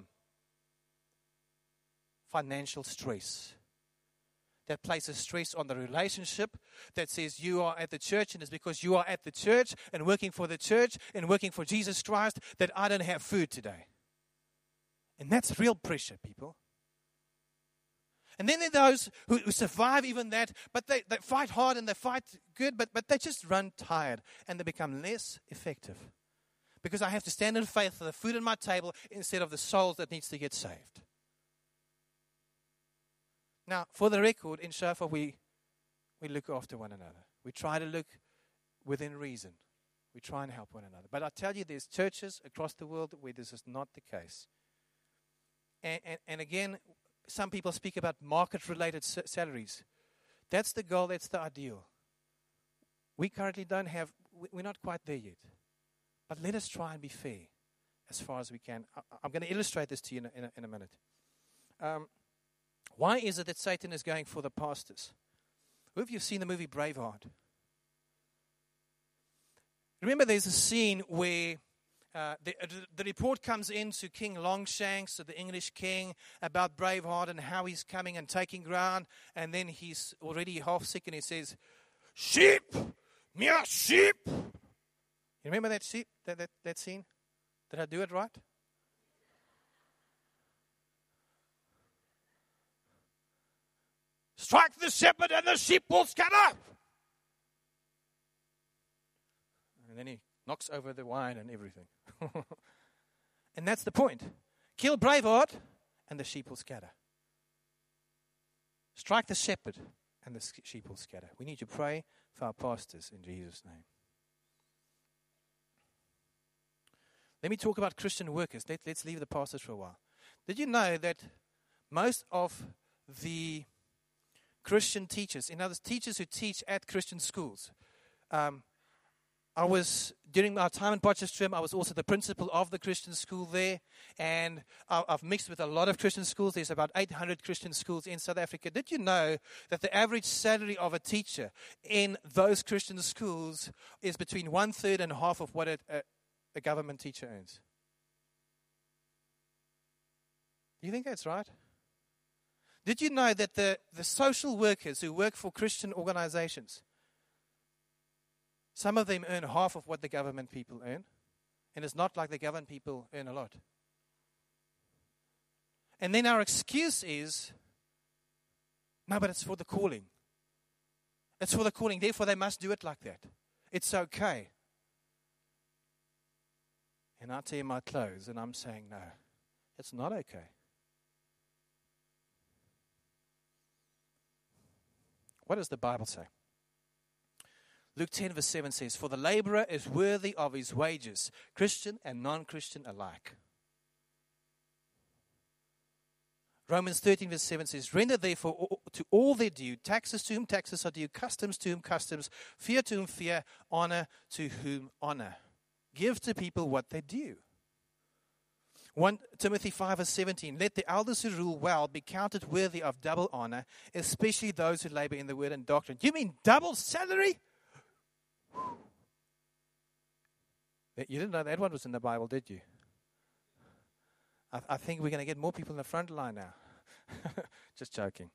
Financial stress. That places stress on the relationship, that says you are at the church and it's because you are at the church and working for the church and working for Jesus Christ that I don't have food today. And that's real pressure, people. And then there are those who, who survive even that, but they, they fight hard and they fight good, but, but they just run tired and they become less effective. Because I have to stand in faith for the food on my table instead of the souls that needs to get saved. Now, for the record, in Shofar, we, we look after one another. We try to look within reason. We try and help one another. But I tell you, there's churches across the world where this is not the case. And, and, and again, some people speak about market-related salaries. That's the goal. That's the ideal. We currently don't have, we're not quite there yet. But let us try and be fair as far as we can. I, I'm going to illustrate this to you in a, in a, in a minute. Um, Why is it that Satan is going for the pastors? Who of you have seen the movie Braveheart? Remember there's a scene where uh, the, uh, the report comes in to King Longshanks, so the English king, about Braveheart and how he's coming and taking ground. And then he's already half sick and he says, sheep, mere sheep. You remember that sheep, that, that, that scene? Did I do it right? Strike the shepherd and the sheep will scatter. And then he knocks over the wine and everything. And that's the point. Kill Braveheart and the sheep will scatter. Strike the shepherd and the sheep will scatter. We need to pray for our pastors in Jesus' name. Let me talk about Christian workers. Let, let's leave the pastors for a while. Did you know that most of the Christian teachers, in other words, teachers who teach at Christian schools, um, I was, during my time in Potchefstroom, I was also the principal of the Christian school there, and I- I've mixed with a lot of Christian schools. There's about eight hundred Christian schools in South Africa. Did you know that the average salary of a teacher in those Christian schools is between one-third and half of what a, a, a government teacher earns? Do you think that's right? Did you know that the, the social workers who work for Christian organizations, some of them earn half of what the government people earn? And it's not like the government people earn a lot. And then our excuse is, no, but it's for the calling. It's for the calling, therefore they must do it like that. It's okay. And I tear my clothes and I'm saying, no, it's not okay. What does the Bible say? Luke ten verse seven says, for the laborer is worthy of his wages, Christian and non-Christian alike. Romans thirteen verse seven says, render therefore to all their due, taxes to whom taxes are due, customs to whom customs, fear to whom fear, honor to whom honor. Give to people what they due. First Timothy five verse seventeen, let the elders who rule well be counted worthy of double honor, especially those who labor in the word and doctrine. You mean double salary? You didn't know that one was in the Bible, did you? I, I think we're going to get more people in the front line now. Just joking.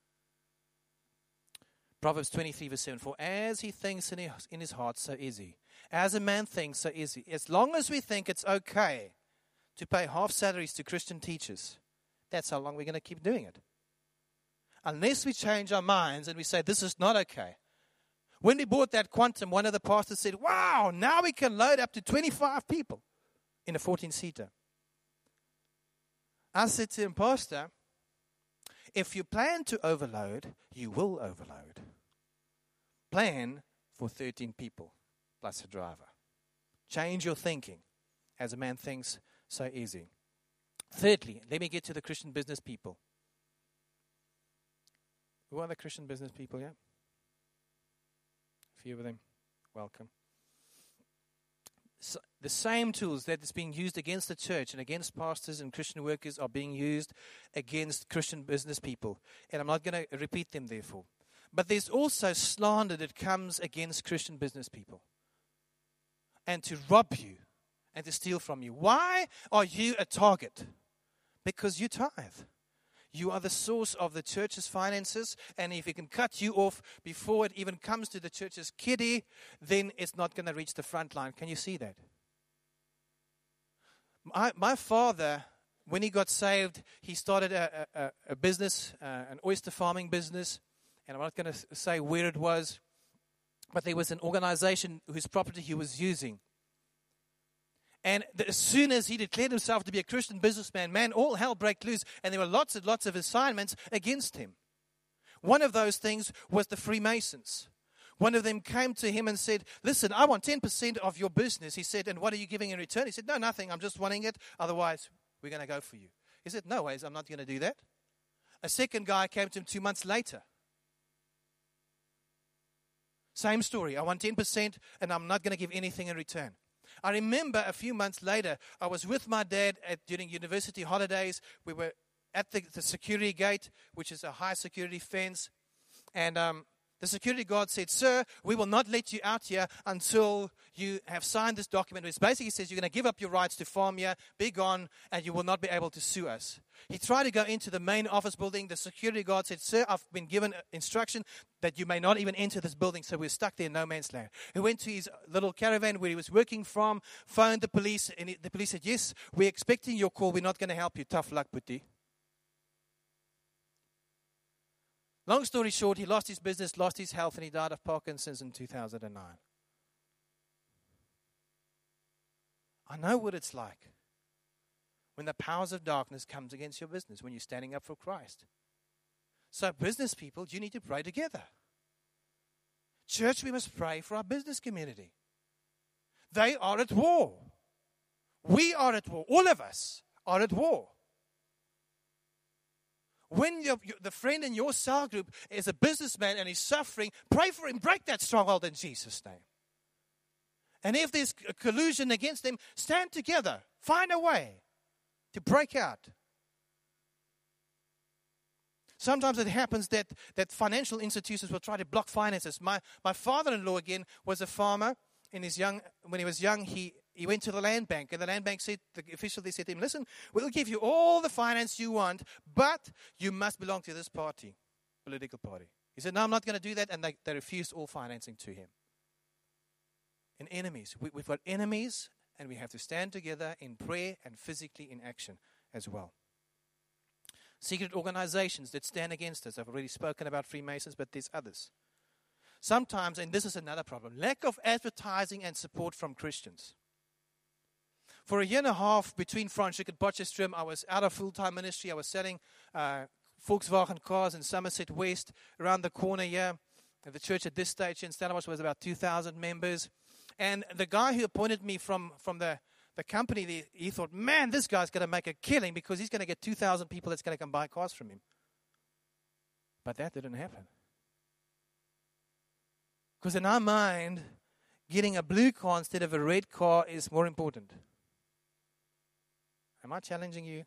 Proverbs twenty-three verse seven, for as he thinks in his, in his heart, so is he. As a man thinks, so is he. As long as we think it's okay to pay half salaries to Christian teachers, that's how long we're going to keep doing it. Unless we change our minds and we say, this is not okay. When we bought that Quantum, one of the pastors said, wow, now we can load up to twenty-five people in a fourteen-seater. I said to him, Pastor, if you plan to overload, you will overload. Plan for thirteen people plus a driver. Change your thinking. As a man thinks, so easy. Thirdly, let me get to the Christian business people. Who are the Christian business people, yeah? A few of them. Welcome. So the same tools that is being used against the church and against pastors and Christian workers are being used against Christian business people. And I'm not going to repeat them, therefore. But there's also slander that comes against Christian business people. And to rob you and to steal from you. Why are you a target? Because you tithe. You are the source of the church's finances, and if it can cut you off before it even comes to the church's kiddie, then it's not going to reach the front line. Can you see that? My, my father, when he got saved, he started a, a, a business, uh, an oyster farming business, and I'm not going to say where it was, but there was an organization whose property he was using. And the, as soon as he declared himself to be a Christian businessman, man, all hell broke loose. And there were lots and lots of assignments against him. One of those things was the Freemasons. One of them came to him and said, listen, I want ten percent of your business. He said, and what are you giving in return? He said, no, nothing. I'm just wanting it. Otherwise, we're going to go for you. He said, no ways. I'm not going to do that. A second guy came to him two months later. Same story. I want ten percent and I'm not going to give anything in return. I remember a few months later, I was with my dad at, during university holidays. We were at the, the security gate, which is a high security fence. And um, the security guard said, sir, we will not let you out here until you have signed this document, which basically says you're going to give up your rights to farm here, be gone, and you will not be able to sue us. He tried to go into the main office building. The security guard said, sir, I've been given instruction that you may not even enter this building, so we're stuck there in no man's land. He went to his little caravan where he was working from, phoned the police, and the police said, yes, we're expecting your call. We're not going to help you. Tough luck, Putti. Long story short, he lost his business, lost his health, and he died of Parkinson's in two thousand nine. I know what it's like when the powers of darkness comes against your business, when you're standing up for Christ. So business people, you need to pray together. Church, we must pray for our business community. They are at war. We are at war. All of us are at war. When your, your, the friend in your cell group is a businessman and he's suffering, pray for him. Break that stronghold in Jesus' name. And if there's a collusion against them, stand together. Find a way to break out. Sometimes it happens that, that financial institutions will try to block finances. My, my father-in-law, again, was a farmer. In his young, when he was young, he, he went to the land bank. And the land bank said, the official they said to him, listen, we'll give you all the finance you want, but you must belong to this party, political party. He said, no, I'm not going to do that. And they, they refused all financing to him. And enemies. We, we've got enemies, and we have to stand together in prayer and physically in action as well. Secret organizations that stand against us. I've already spoken about Freemasons, but there's others. Sometimes, and this is another problem, lack of advertising and support from Christians. For a year and a half between Franschhoek and Potchefstroom, I was out of full-time ministry. I was selling uh, Volkswagen cars in Somerset West, around the corner here. The church at this stage in Stellenbosch was about two thousand members. And the guy who appointed me from, from the, the company, the, he thought, man, this guy's going to make a killing because he's going to get two thousand people that's going to come buy cars from him. But that didn't happen. Because in our mind, getting a blue car instead of a red car is more important. Am I challenging you?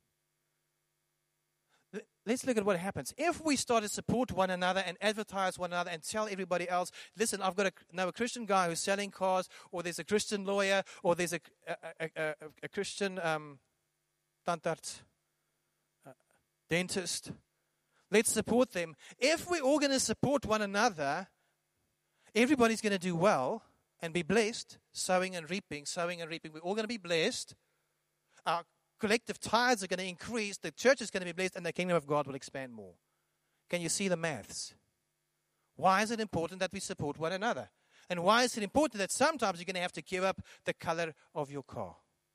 Let's look at what happens. If we start to support one another and advertise one another and tell everybody else, listen, I've got a, know a Christian guy who's selling cars, or there's a Christian lawyer, or there's a, a, a, a, a Christian um, tandarts, uh, dentist. Let's support them. If we're all going to support one another, everybody's going to do well and be blessed, sowing and reaping, sowing and reaping. We're all going to be blessed. Our collective tithes are going to increase. The church is going to be blessed, and the kingdom of God will expand more. Can you see the maths? Why is it important that we support one another? And why is it important that sometimes you're going to have to give up the color of your car?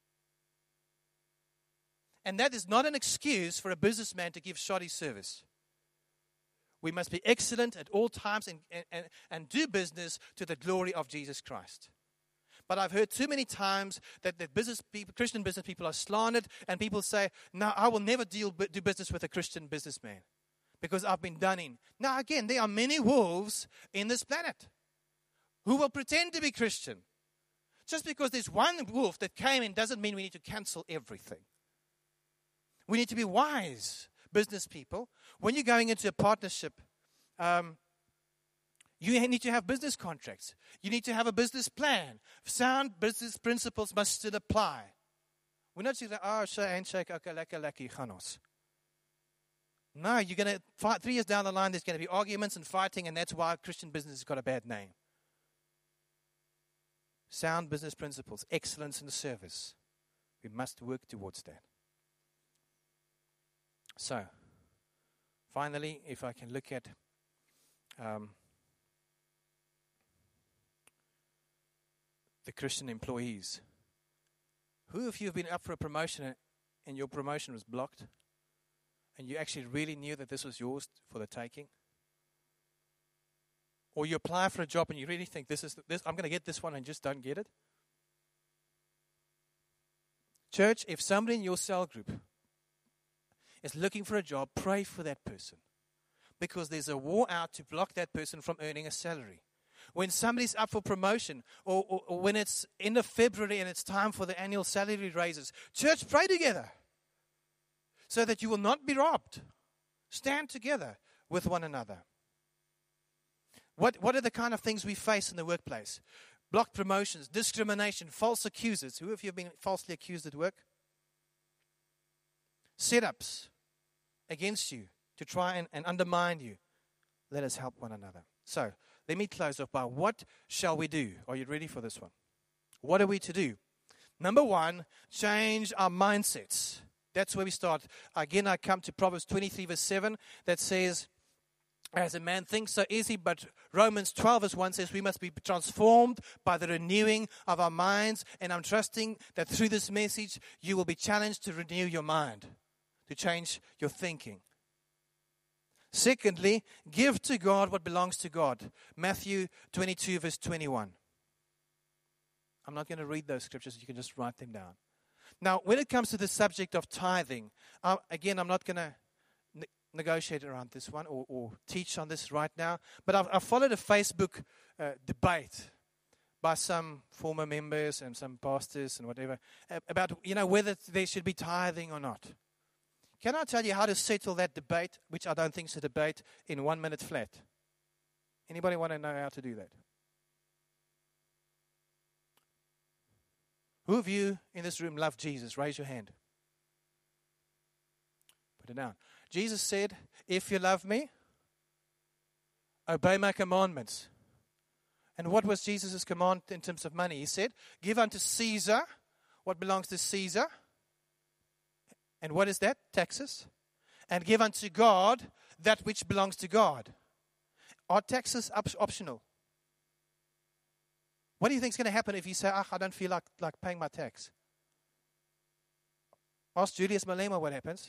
And that is not an excuse for a businessman to give shoddy service. We must be excellent at all times and, and, and do business to the glory of Jesus Christ. But I've heard too many times that, that business people, Christian business people are slandered, and people say, no, I will never deal do business with a Christian businessman because I've been done in. Now, again, there are many wolves in this planet who will pretend to be Christian. Just because there's one wolf that came in doesn't mean we need to cancel everything. We need to be wise business people. When you're going into a partnership, um, you need to have business contracts. You need to have a business plan. Sound business principles must still apply. We're not just like, oh, sure, handshake, okay, lekker, lekker, ganos. No, you're going to fight. Three years down the line, there's going to be arguments and fighting, and that's why Christian business has got a bad name. Sound business principles, excellence in the service. We must work towards that. So, finally, if I can look at um, the Christian employees. Who of you have been up for a promotion and your promotion was blocked? And you actually really knew that this was yours for the taking? Or you apply for a job and you really think, this is this, I'm going to get this one and just don't get it? Church, if somebody in your cell group is looking for a job, pray for that person. Because there's a war out to block that person from earning a salary. When somebody's up for promotion, or, or, or when it's end of February and it's time for the annual salary raises, church, pray together so that you will not be robbed. Stand together with one another. What, what are the kind of things we face in the workplace? Blocked promotions, discrimination, false accusers. Who of you have been falsely accused at work? Setups against you to try and, and undermine you. Let us help one another. So, let me close off by what shall we do? Are you ready for this one? What are we to do? Number one, change our mindsets. That's where we start. Again, I come to Proverbs twenty-three verse seven that says, as a man thinks, so is he. But Romans twelve verse one says we must be transformed by the renewing of our minds. And I'm trusting that through this message, you will be challenged to renew your mind, to change your thinking. Secondly, give to God what belongs to God. Matthew twenty-two verse twenty-one. I'm not going to read those scriptures. You can just write them down. Now, when it comes to the subject of tithing, uh, again, I'm not going to ne- negotiate around this one or, or teach on this right now, but I've, I've followed a Facebook uh, debate by some former members and some pastors and whatever uh, about, you know, whether there should be tithing or not. Can I tell you how to settle that debate, which I don't think is a debate, in one minute flat? Anybody want to know how to do that? Who of you in this room love Jesus? Raise your hand. Put it down. Jesus said, if you love me, obey my commandments. And what was Jesus' command in terms of money? He said, give unto Caesar what belongs to Caesar. And what is that? Taxes. And give unto God that which belongs to God. Are taxes op- optional? What do you think is going to happen if you say, ah, I don't feel like, like paying my tax? Ask Julius Malema what happens.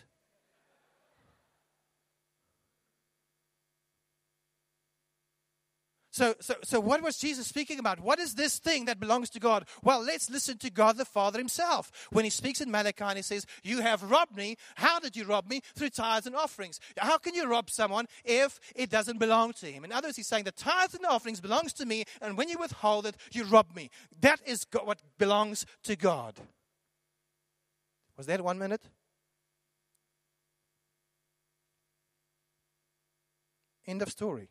So, so, so what was Jesus speaking about? What is this thing that belongs to God? Well, let's listen to God the Father himself. When he speaks in Malachi and he says, you have robbed me. How did you rob me? Through tithes and offerings. How can you rob someone if it doesn't belong to him? In other words, he's saying the tithes and offerings belongs to me, and when you withhold it, you rob me. That is what belongs to God. Was that one minute? End of story.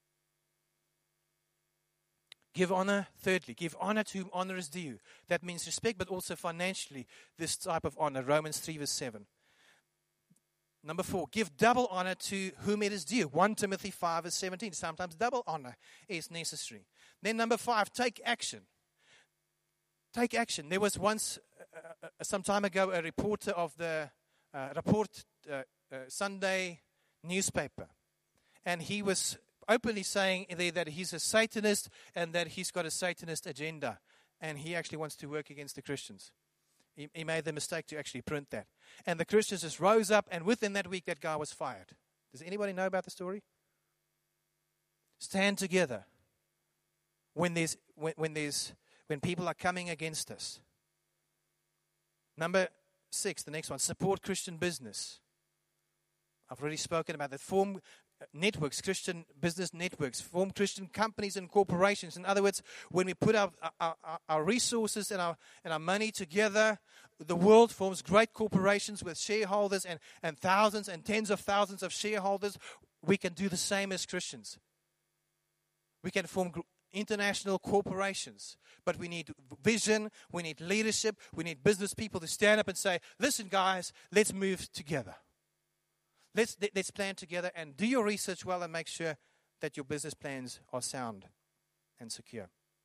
Give honor, thirdly, give honor to whom honor is due. That means respect, but also financially, this type of honor. Romans three verse seven. Number four, give double honor to whom it is due. First Timothy five verse seventeen. Sometimes double honor is necessary. Then number five, take action. Take action. There was once, uh, uh, some time ago, a reporter of the uh, Report uh, uh, Sunday newspaper. And he was openly saying there that he's a Satanist and that he's got a Satanist agenda. And he actually wants to work against the Christians. He, he made the mistake to actually print that. And the Christians just rose up, and within that week, that guy was fired. Does anybody know about the story? Stand together when there's when, when there's when people are coming against us. Number six, the next one, support Christian business. I've already spoken about that. Form networks, Christian business networks, form Christian companies and corporations. In other words, when we put our, our, our resources and our, and our money together, the world forms great corporations with shareholders and, and thousands and tens of thousands of shareholders. We can do the same as Christians. We can form international corporations, but we need vision, we need leadership, we need business people to stand up and say, listen guys, let's move together. Let's, let's plan together and do your research well and make sure that your business plans are sound and secure.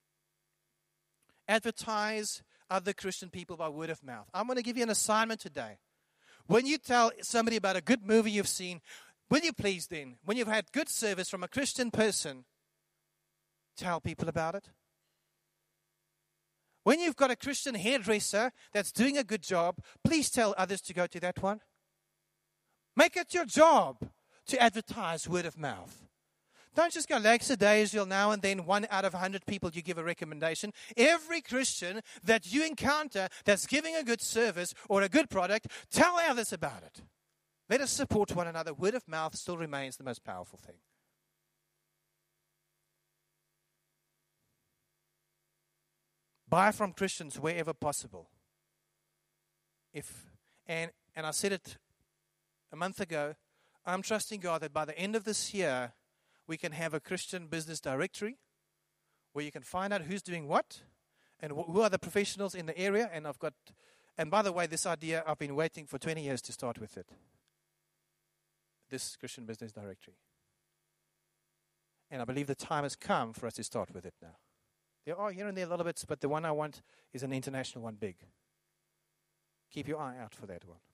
Advertise other Christian people by word of mouth. I'm going to give you an assignment today. When you tell somebody about a good movie you've seen, will you please then, when you've had good service from a Christian person, tell people about it? When you've got a Christian hairdresser that's doing a good job, please tell others to go to that one. Make it your job to advertise word of mouth. Don't just go lackadaisical now and then, one out of a hundred people you give a recommendation. Every Christian that you encounter that's giving a good service or a good product, tell others about it. Let us support one another. Word of mouth still remains the most powerful thing. Buy from Christians wherever possible. If and and I said it a month ago, I'm trusting God that by the end of this year, we can have a Christian business directory where you can find out who's doing what and wh- who are the professionals in the area. And I've got, and by the way, this idea, I've been waiting for twenty years to start with it. This Christian business directory. And I believe the time has come for us to start with it now. There are here and there a little bits, but the one I want is an international one, big. Keep your eye out for that one.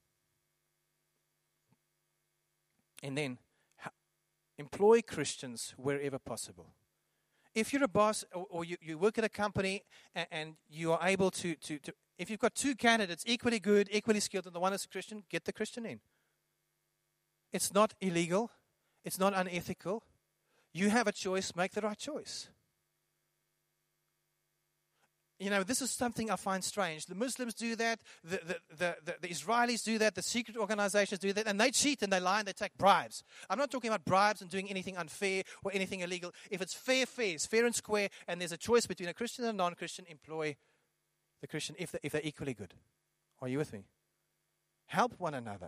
And then, ha- employ Christians wherever possible. If you're a boss or, or you, you work at a company and, and you are able to, to, to, if you've got two candidates, equally good, equally skilled, and the one is a Christian, get the Christian in. It's not illegal. It's not unethical. You have a choice, make the right choice. You know, this is something I find strange. The Muslims do that, the, the, the, the, the Israelis do that, the secret organizations do that, and they cheat and they lie and they take bribes. I'm not talking about bribes and doing anything unfair or anything illegal. If it's fair, fair, it's fair and square, and there's a choice between a Christian and a non-Christian, employ the Christian if, if they're equally good. Are you with me? Help one another.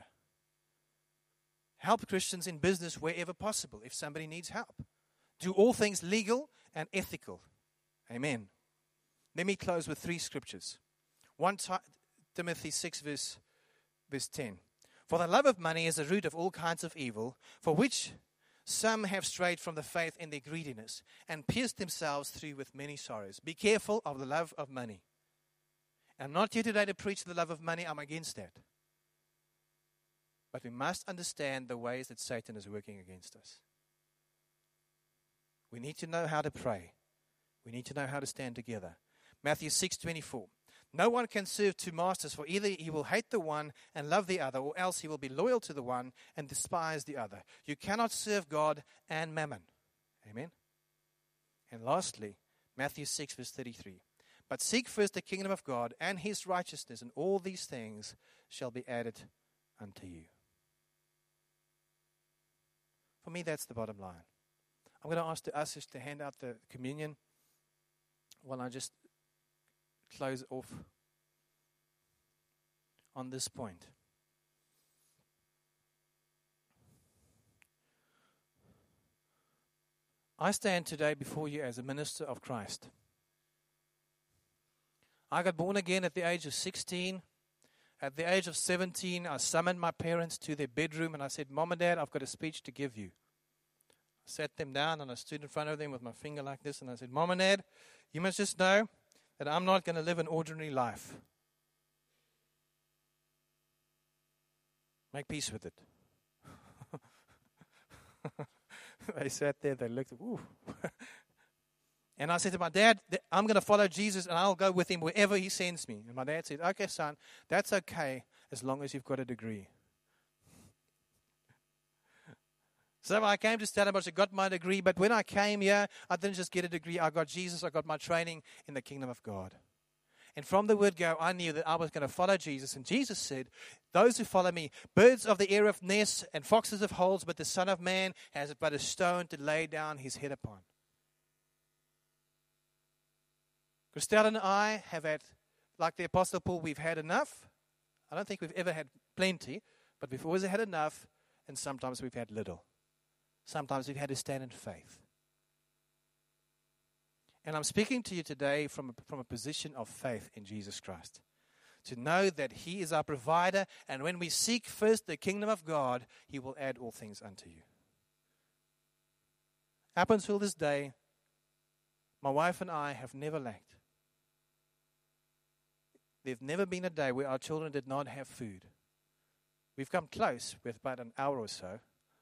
Help Christians in business wherever possible if somebody needs help. Do all things legal and ethical. Amen. Let me close with three scriptures. First Timothy six, verse, verse ten. For the love of money is the root of all kinds of evil, for which some have strayed from the faith in their greediness, and pierced themselves through with many sorrows. Be careful of the love of money. I'm not here today to preach the love of money. I'm against that. But we must understand the ways that Satan is working against us. We need to know how to pray. We need to know how to stand together. Matthew six twenty-four. No one can serve two masters, for either he will hate the one and love the other, or else he will be loyal to the one and despise the other. You cannot serve God and mammon. Amen. And lastly, Matthew six, verse thirty-three. But seek first the kingdom of God and his righteousness, and all these things shall be added unto you. For me, that's the bottom line. I'm going to ask the ushers to hand out the communion while I just close off on this point. I stand today before you as a minister of Christ. I got born again at the age of sixteen. At the age of seventeen, I summoned my parents to their bedroom and I said, Mom and Dad, I've got a speech to give you. I sat them down and I stood in front of them with my finger like this and I said, Mom and Dad, you must just know that I'm not going to live an ordinary life. Make peace with it. They sat there, they looked, ooh. And I said to my dad, I'm going to follow Jesus and I'll go with him wherever he sends me. And my dad said, okay, son, that's okay as long as you've got a degree. So I came to Stellenbosch, I got my degree, but when I came here, I didn't just get a degree. I got Jesus, I got my training in the kingdom of God. And from the word go, I knew that I was going to follow Jesus. And Jesus said, those who follow me, birds of the air have nests and foxes have holes, but the Son of Man has but a stone to lay down his head upon. Christelle and I have had, like the Apostle Paul, we've had enough. I don't think we've ever had plenty, but we've always had enough, and sometimes we've had little. Sometimes we've had to stand in faith. And I'm speaking to you today from a, from a position of faith in Jesus Christ. To know that he is our provider, and when we seek first the kingdom of God, he will add all things unto you. Up until this day, my wife and I have never lacked. There's never been a day where our children did not have food. We've come close with about an hour or so.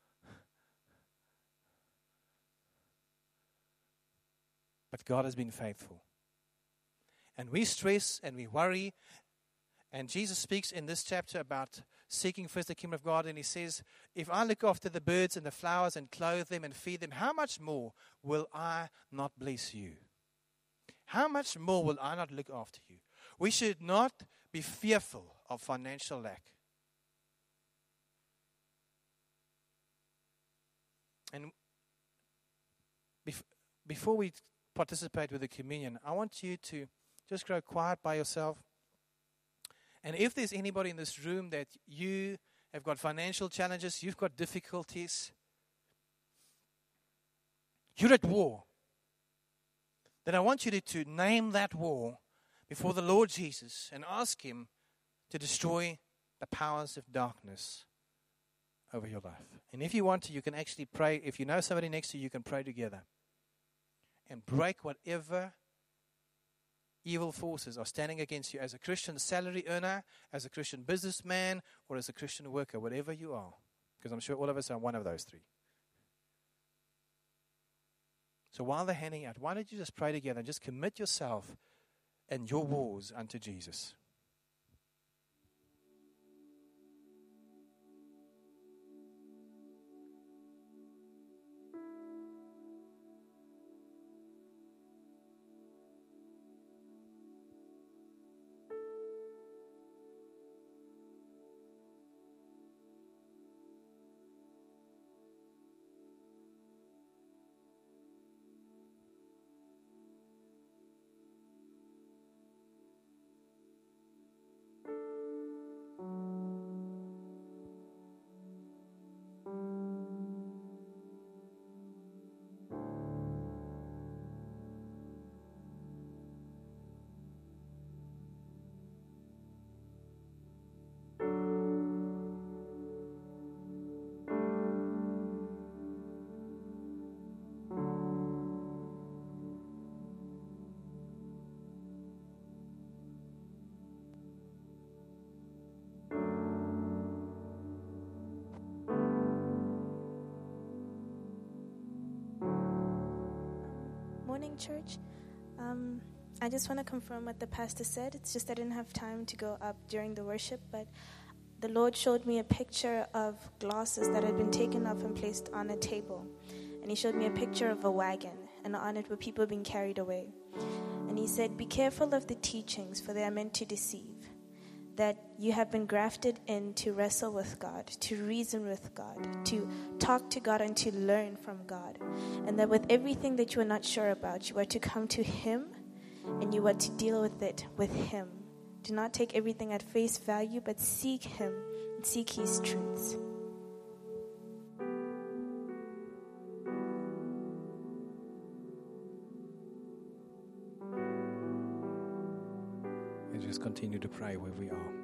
But God has been faithful. And we stress and we worry. And Jesus speaks in this chapter about seeking first the kingdom of God. And he says, if I look after the birds and the flowers and clothe them and feed them, how much more will I not bless you? How much more will I not look after you? We should not be fearful of financial lack. And bef- before we participate with the communion, I want you to just grow quiet by yourself. And if there's anybody in this room that you have got financial challenges, you've got difficulties, you're at war, then I want you to, to name that war before the Lord Jesus and ask him to destroy the powers of darkness over your life. And if you want to, you can actually pray. If you know somebody next to you, you can pray together. And break whatever evil forces are standing against you as a Christian salary earner, as a Christian businessman, or as a Christian worker, whatever you are. Because I'm sure all of us are one of those three. So while they're handing out, why don't you just pray together and just commit yourself and your wars unto Jesus. Morning, church. Um, I just want to confirm what the pastor said. It's just I didn't have time to go up during the worship, but the Lord showed me a picture of glasses that had been taken off and placed on a table. And he showed me a picture of a wagon, and on it were people being carried away. And he said, be careful of the teachings, for they are meant to deceive. That you have been grafted in to wrestle with God, to reason with God, to talk to God and to learn from God. And that with everything that you are not sure about, you are to come to Him and you are to deal with it with Him. Do not take everything at face value, but seek Him and seek His truths. And just continue to pray where we are.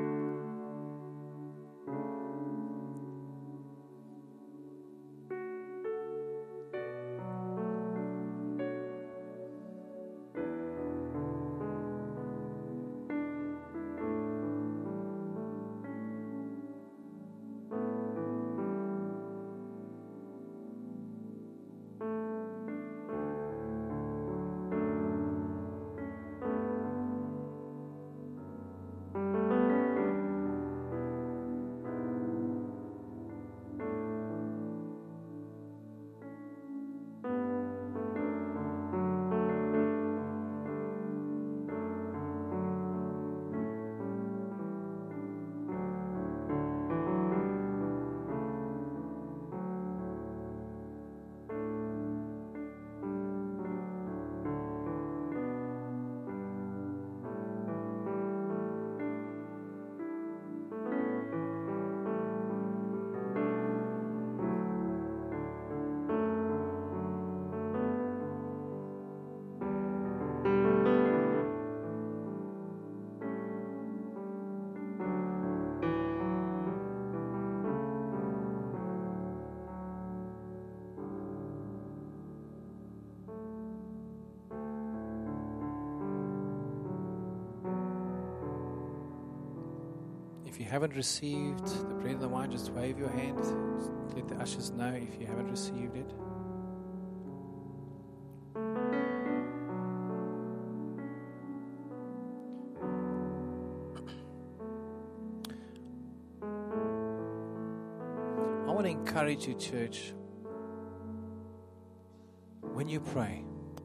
If you haven't received the bread and the wine, just wave your hand. Just let the ushers know if you haven't received it. I want to encourage you, church, when you pray,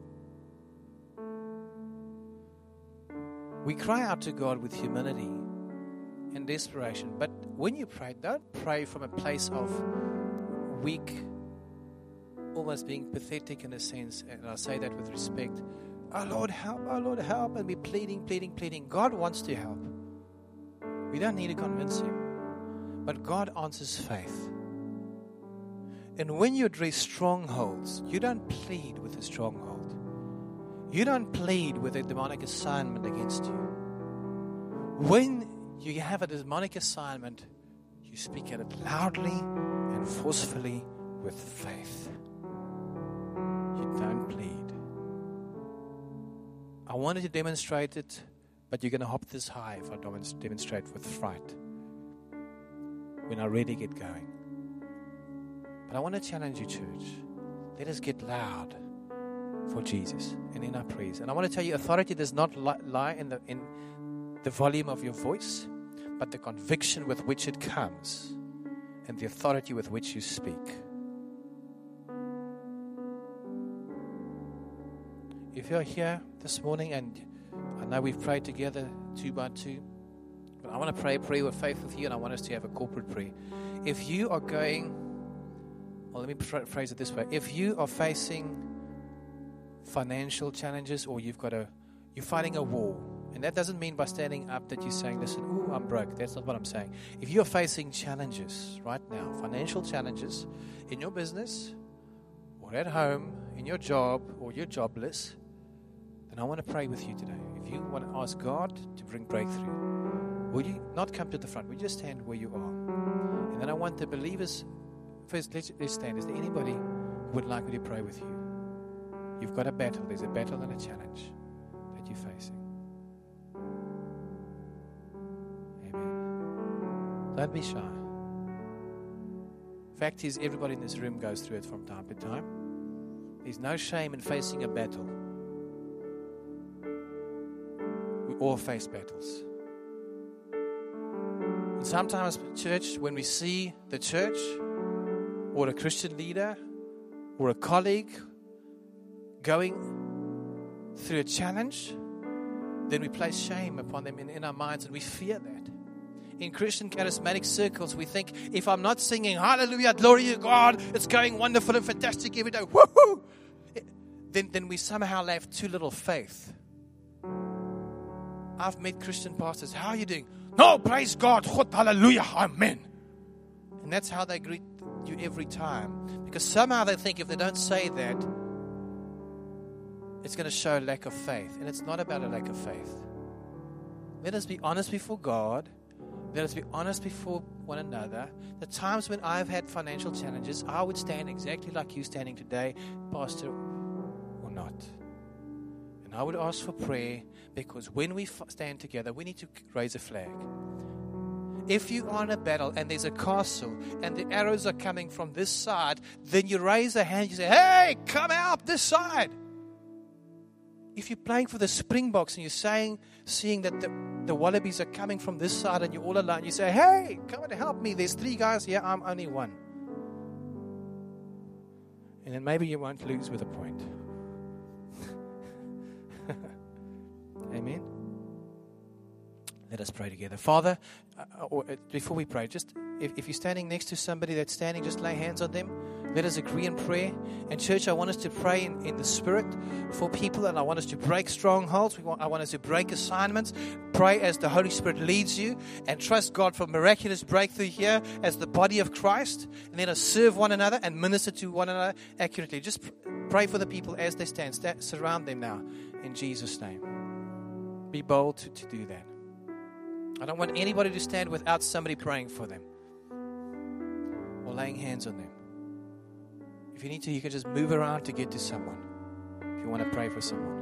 we cry out to God with humility and desperation. But when you pray, don't pray from a place of weak, almost being pathetic in a sense, and I say that with respect. Oh Lord, help, oh Lord, help, and be pleading, pleading, pleading. God wants to help. We don't need to convince Him. But God answers faith. And when you address strongholds, you don't plead with a stronghold. You don't plead with a demonic assignment against you. When you have a demonic assignment, you speak at it loudly and forcefully with faith. You don't plead. I wanted to demonstrate it, but you're going to hop this high if I don't demonstrate with fright when I really get going. But I want to challenge you, church. Let us get loud for Jesus and in our praise. And I want to tell you, authority does not li- lie in the in the volume of your voice, but the conviction with which it comes and the authority with which you speak. If you're here this morning, and I know we've prayed together two by two, but I want to pray a prayer with faith with you, and I want us to have a corporate prayer. If you are going, well, let me phrase it this way. If you are facing financial challenges, or you've got a, you're fighting a war, and that doesn't mean by standing up that you're saying, listen, ooh, I'm broke. That's not what I'm saying. If you're facing challenges right now, financial challenges in your business or at home, in your job, or you're jobless, then I want to pray with you today. If you want to ask God to bring breakthrough, will you not come to the front? Will you just stand where you are? And then I want the believers, first let's, let's stand. Is there anybody who would like me to pray with you? You've got a battle. There's a battle and a challenge that you're facing. Don't be shy. Fact is, everybody in this room goes through it from time to time. There's no shame in facing a battle. We all face battles. And sometimes, church, when we see the church or a Christian leader or a colleague going through a challenge, then we place shame upon them in, in our minds, and we fear that. In Christian charismatic circles, we think, if I'm not singing hallelujah, glory to God, it's going wonderful and fantastic every day, woohoo, then, then we somehow have too little faith. I've met Christian pastors, how are you doing? No, praise God, God, hallelujah, amen. And that's how they greet you every time. Because somehow they think if they don't say that, it's going to show a lack of faith. And it's not about a lack of faith. Let us be honest before God. Let us be honest before one another. The times when I've had financial challenges, I would stand exactly like you standing today, Pastor, or not. And I would ask for prayer, because when we f- stand together, we need to raise a flag. If you are in a battle and there's a castle and the arrows are coming from this side, then you raise a hand, you say, hey, come out this side. If you're playing for the Springboks and you're saying, seeing that the, the Wallabies are coming from this side and you're all alone, you say, hey, come and help me. There's three guys here, I'm only one. And then maybe you won't lose with a point. Amen. Let us pray together. Father, uh, or, uh, before we pray, just if, if you're standing next to somebody that's standing, just lay hands on them. Let us agree in prayer. And church, I want us to pray in, in the Spirit for people, and I want us to break strongholds. We want, I want us to break assignments. Pray as the Holy Spirit leads you, and trust God for miraculous breakthrough here as the body of Christ. And let us serve one another and minister to one another accurately. Just pray for the people as they stand. Stand surround them now in Jesus' name. Be bold to, to do that. I don't want anybody to stand without somebody praying for them or laying hands on them. If you need to, you can just move around to get to someone if you want to pray for someone.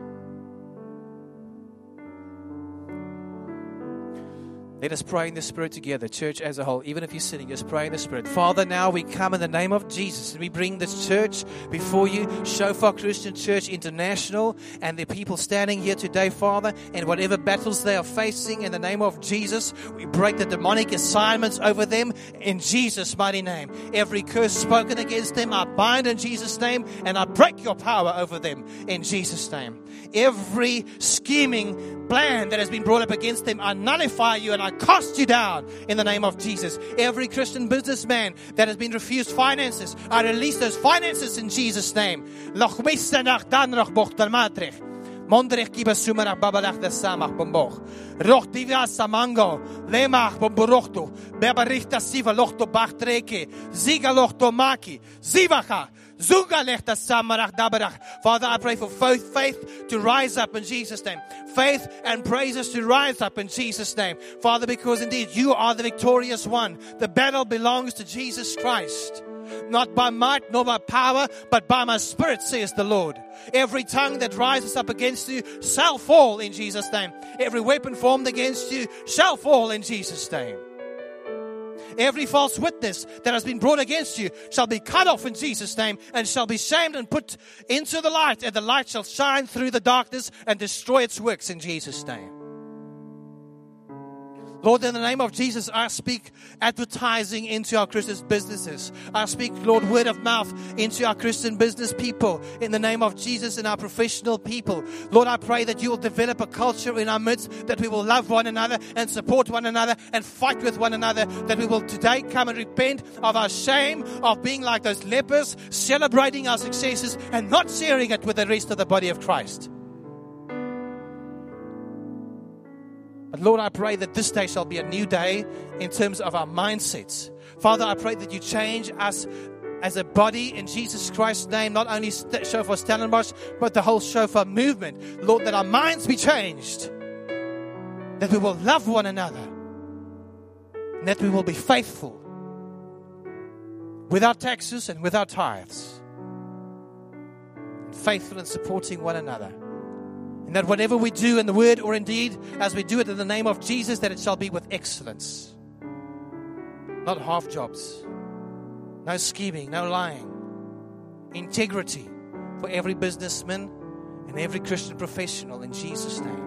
Let us pray in the Spirit together, church as a whole. Even if you're sitting, just pray in the Spirit. Father, now we come in the name of Jesus, and we bring this church before you, Shofar Christian Church International, and the people standing here today, Father, and whatever battles they are facing, in the name of Jesus, we break the demonic assignments over them in Jesus' mighty name. Every curse spoken against them, I bind in Jesus' name, and I break your power over them in Jesus' name. Every scheming plan that has been brought up against them, I nullify you and I cast you down in the name of Jesus. Every Christian businessman that has been refused finances, I release those finances in Jesus' name. Mondrech gibe sumerach babalach de samach bomboch. Roch divia samango, lemach bomborochto, beberichta siva lochto bachtreke, ziga lochto maki, zivacha, zunga lechta samarach dabarach. Father, I pray for faith, faith to rise up in Jesus' name. Faith and praises to rise up in Jesus' name. Father, because indeed you are the victorious one. The battle belongs to Jesus Christ. Not by might nor by power, but by my Spirit, says the Lord. Every tongue that rises up against you shall fall in Jesus' name. Every weapon formed against you shall fall in Jesus' name. Every false witness that has been brought against you shall be cut off in Jesus' name, and shall be shamed and put into the light, and the light shall shine through the darkness and destroy its works in Jesus' name. Lord, in the name of Jesus, I speak advertising into our Christian businesses. I speak, Lord, word of mouth into our Christian business people. In the name of Jesus and our professional people. Lord, I pray that you will develop a culture in our midst, that we will love one another and support one another and fight with one another. That we will today come and repent of our shame of being like those lepers, celebrating our successes and not sharing it with the rest of the body of Christ. But Lord, I pray that this day shall be a new day in terms of our mindsets. Father, I pray that you change us as a body in Jesus Christ's name, not only Shofar Stellenbosch, but the whole Shofar movement. Lord, that our minds be changed, that we will love one another, and that we will be faithful with our taxes and with our tithes, and faithful in supporting one another. And that whatever we do in the word or in deed, as we do it in the name of Jesus, that it shall be with excellence. Not half jobs. No scheming, no lying. Integrity. for every businessman and every Christian professional in Jesus' name.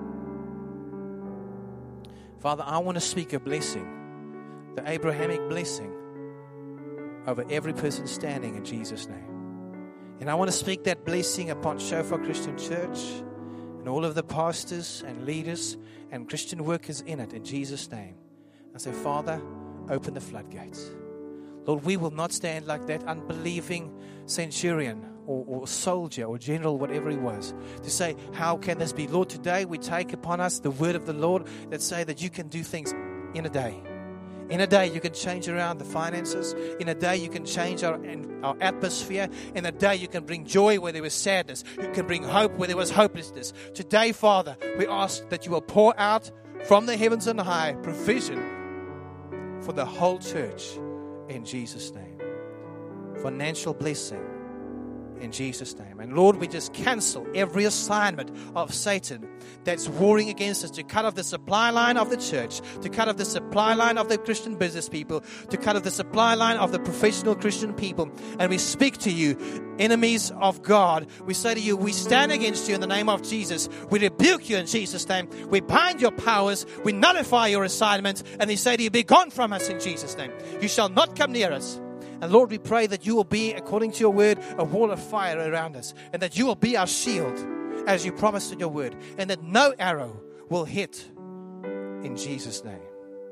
Father, I want to speak a blessing, the Abrahamic blessing, over every person standing in Jesus' name. And I want to speak that blessing upon Shofar Christian Church and all of the pastors and leaders and Christian workers in it in Jesus' name. I say, Father, open the floodgates. Lord, we will not stand like that unbelieving centurion or, or soldier or general, whatever he was, to say, how can this be? Lord, today we take upon us the word of the Lord that say that you can do things in a day. In a day, you can change around the finances. In a day, you can change our, our atmosphere. In a day, you can bring joy where there was sadness. You can bring hope where there was hopelessness. Today, Father, we ask that you will pour out from the heavens and high provision for the whole church in Jesus' name. Financial blessing in Jesus' name. And Lord, we just cancel every assignment of Satan that's warring against us to cut off the supply line of the church, to cut off the supply line of the Christian business people, to cut off the supply line of the professional Christian people. And we speak to you, enemies of God. We say to you, we stand against you in the name of Jesus. We rebuke you in Jesus' name. We bind your powers. We nullify your assignments. And we say to you, be gone from us in Jesus' name. You shall not come near us. And Lord, we pray that you will be, according to your word, a wall of fire around us. And that you will be our shield, as you promised in your word. And that no arrow will hit in Jesus' name.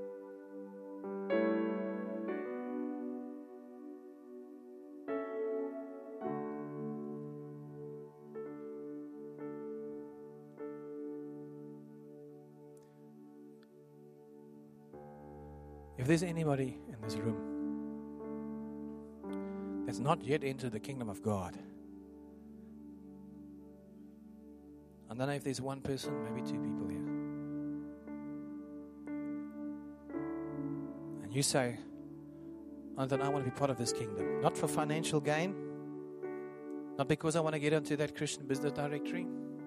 If there's anybody in this room that's not yet entered the kingdom of God, I don't know if there's one person, maybe two people here, and you say, I don't know, I want to be part of this kingdom, not for financial gain, not because I want to get into that Christian business directory,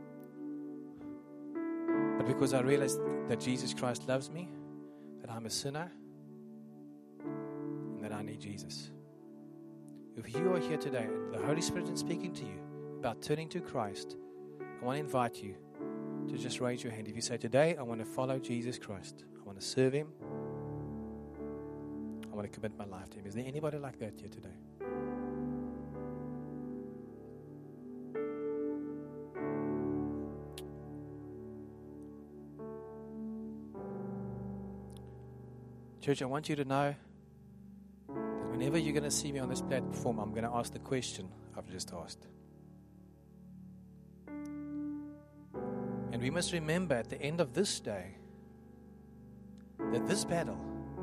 but because I realize that Jesus Christ loves me, that I'm a sinner, and that I need Jesus. If you are here today and the Holy Spirit is speaking to you about turning to Christ, I want to invite you to just raise your hand. If you say, today I want to follow Jesus Christ, I want to serve Him, I want to commit my life to Him. Is there anybody like that here today? Church, I want you to know that whenever you're going to see me on this platform, I'm going to ask the question I've just asked. And we must remember at the end of this day that this battle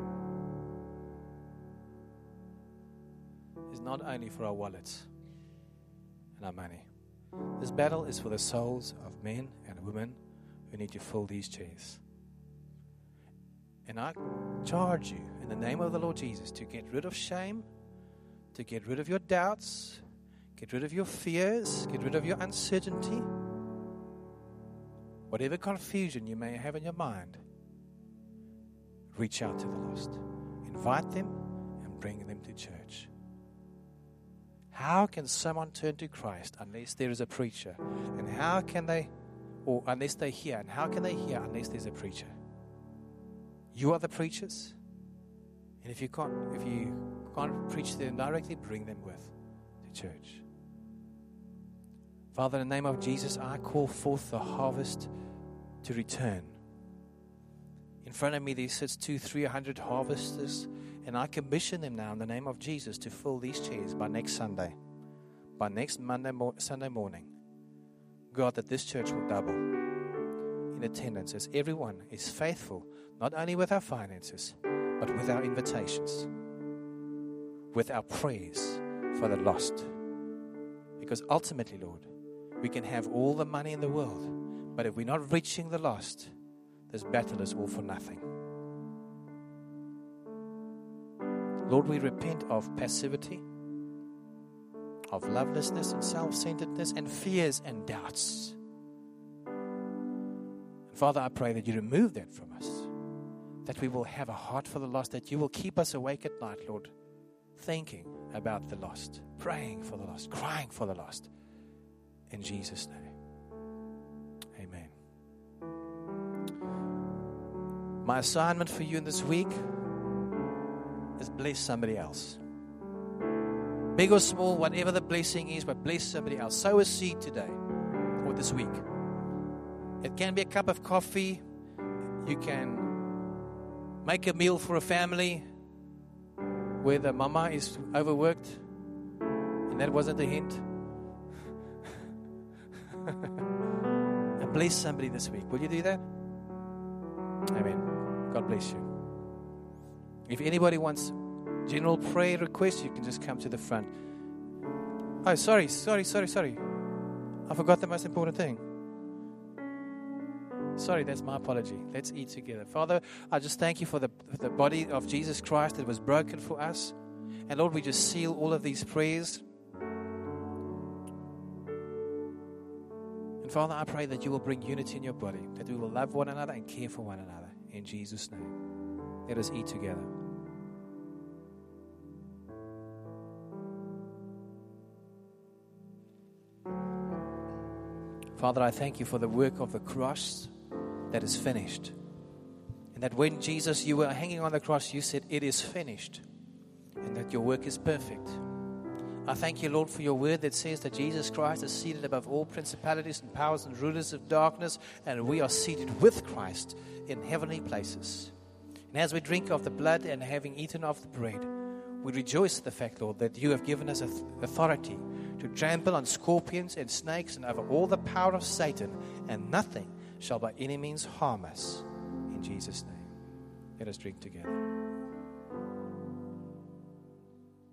is not only for our wallets and our money. This battle is for the souls of men and women who need to fill these chairs. And I charge you in the name of the Lord Jesus to get rid of shame, to get rid of your doubts, get rid of your fears, get rid of your uncertainty, whatever confusion you may have in your mind. Reach out to the lost. Invite them and bring them to church. How can someone turn to Christ unless there is a preacher? And how can they, or unless they hear, and how can they hear unless there's a preacher? You are the preachers. And if you can't, if you can't preach them directly, bring them with to church. Father, in the name of Jesus, I call forth the harvest to return. In front of me there sits two, three hundred harvesters, and I commission them now in the name of Jesus to fill these chairs by next Sunday, by next Monday, mo- Sunday morning. God, that this church will double in attendance as everyone is faithful, not only with our finances, but with our invitations, with our prayers for the lost. Because ultimately, Lord, we can have all the money in the world, but if we're not reaching the lost, this battle is all for nothing. Lord, we repent of passivity, of lovelessness and self-centeredness and fears and doubts. Father, I pray that you remove that from us, that we will have a heart for the lost, that you will keep us awake at night, Lord, thinking about the lost, praying for the lost, crying for the lost, In Jesus' name. Amen. My assignment for you in this week is bless somebody else. Big or small, whatever the blessing is, but bless somebody else. Sow a seed today or this week. It can be a cup of coffee. You can make a meal for a family where the mama is overworked. And that wasn't a hint. And bless somebody this week. Will you do that? Amen. God bless you. If anybody wants general prayer requests, you can just come to the front. Oh, sorry, sorry, sorry, sorry. I forgot the most important thing. Sorry, that's my apology. Let's eat together. Father, I just thank you for the, for the body of Jesus Christ that was broken for us. And Lord, we just seal all of these prayers. And Father, I pray that you will bring unity in your body, that we will love one another and care for one another. In Jesus' name. Let us eat together. Father, I thank you for the work of the cross that is finished. And that when Jesus, you were hanging on the cross, you said, it is finished. And that your work is perfect. I thank you, Lord, for your word that says that Jesus Christ is seated above all principalities and powers and rulers of darkness, and we are seated with Christ in heavenly places. And as we drink of the blood and having eaten of the bread, we rejoice in the fact, Lord, that you have given us authority to trample on scorpions and snakes and over all the power of Satan, and nothing shall by any means harm us. In Jesus' name, let us drink together.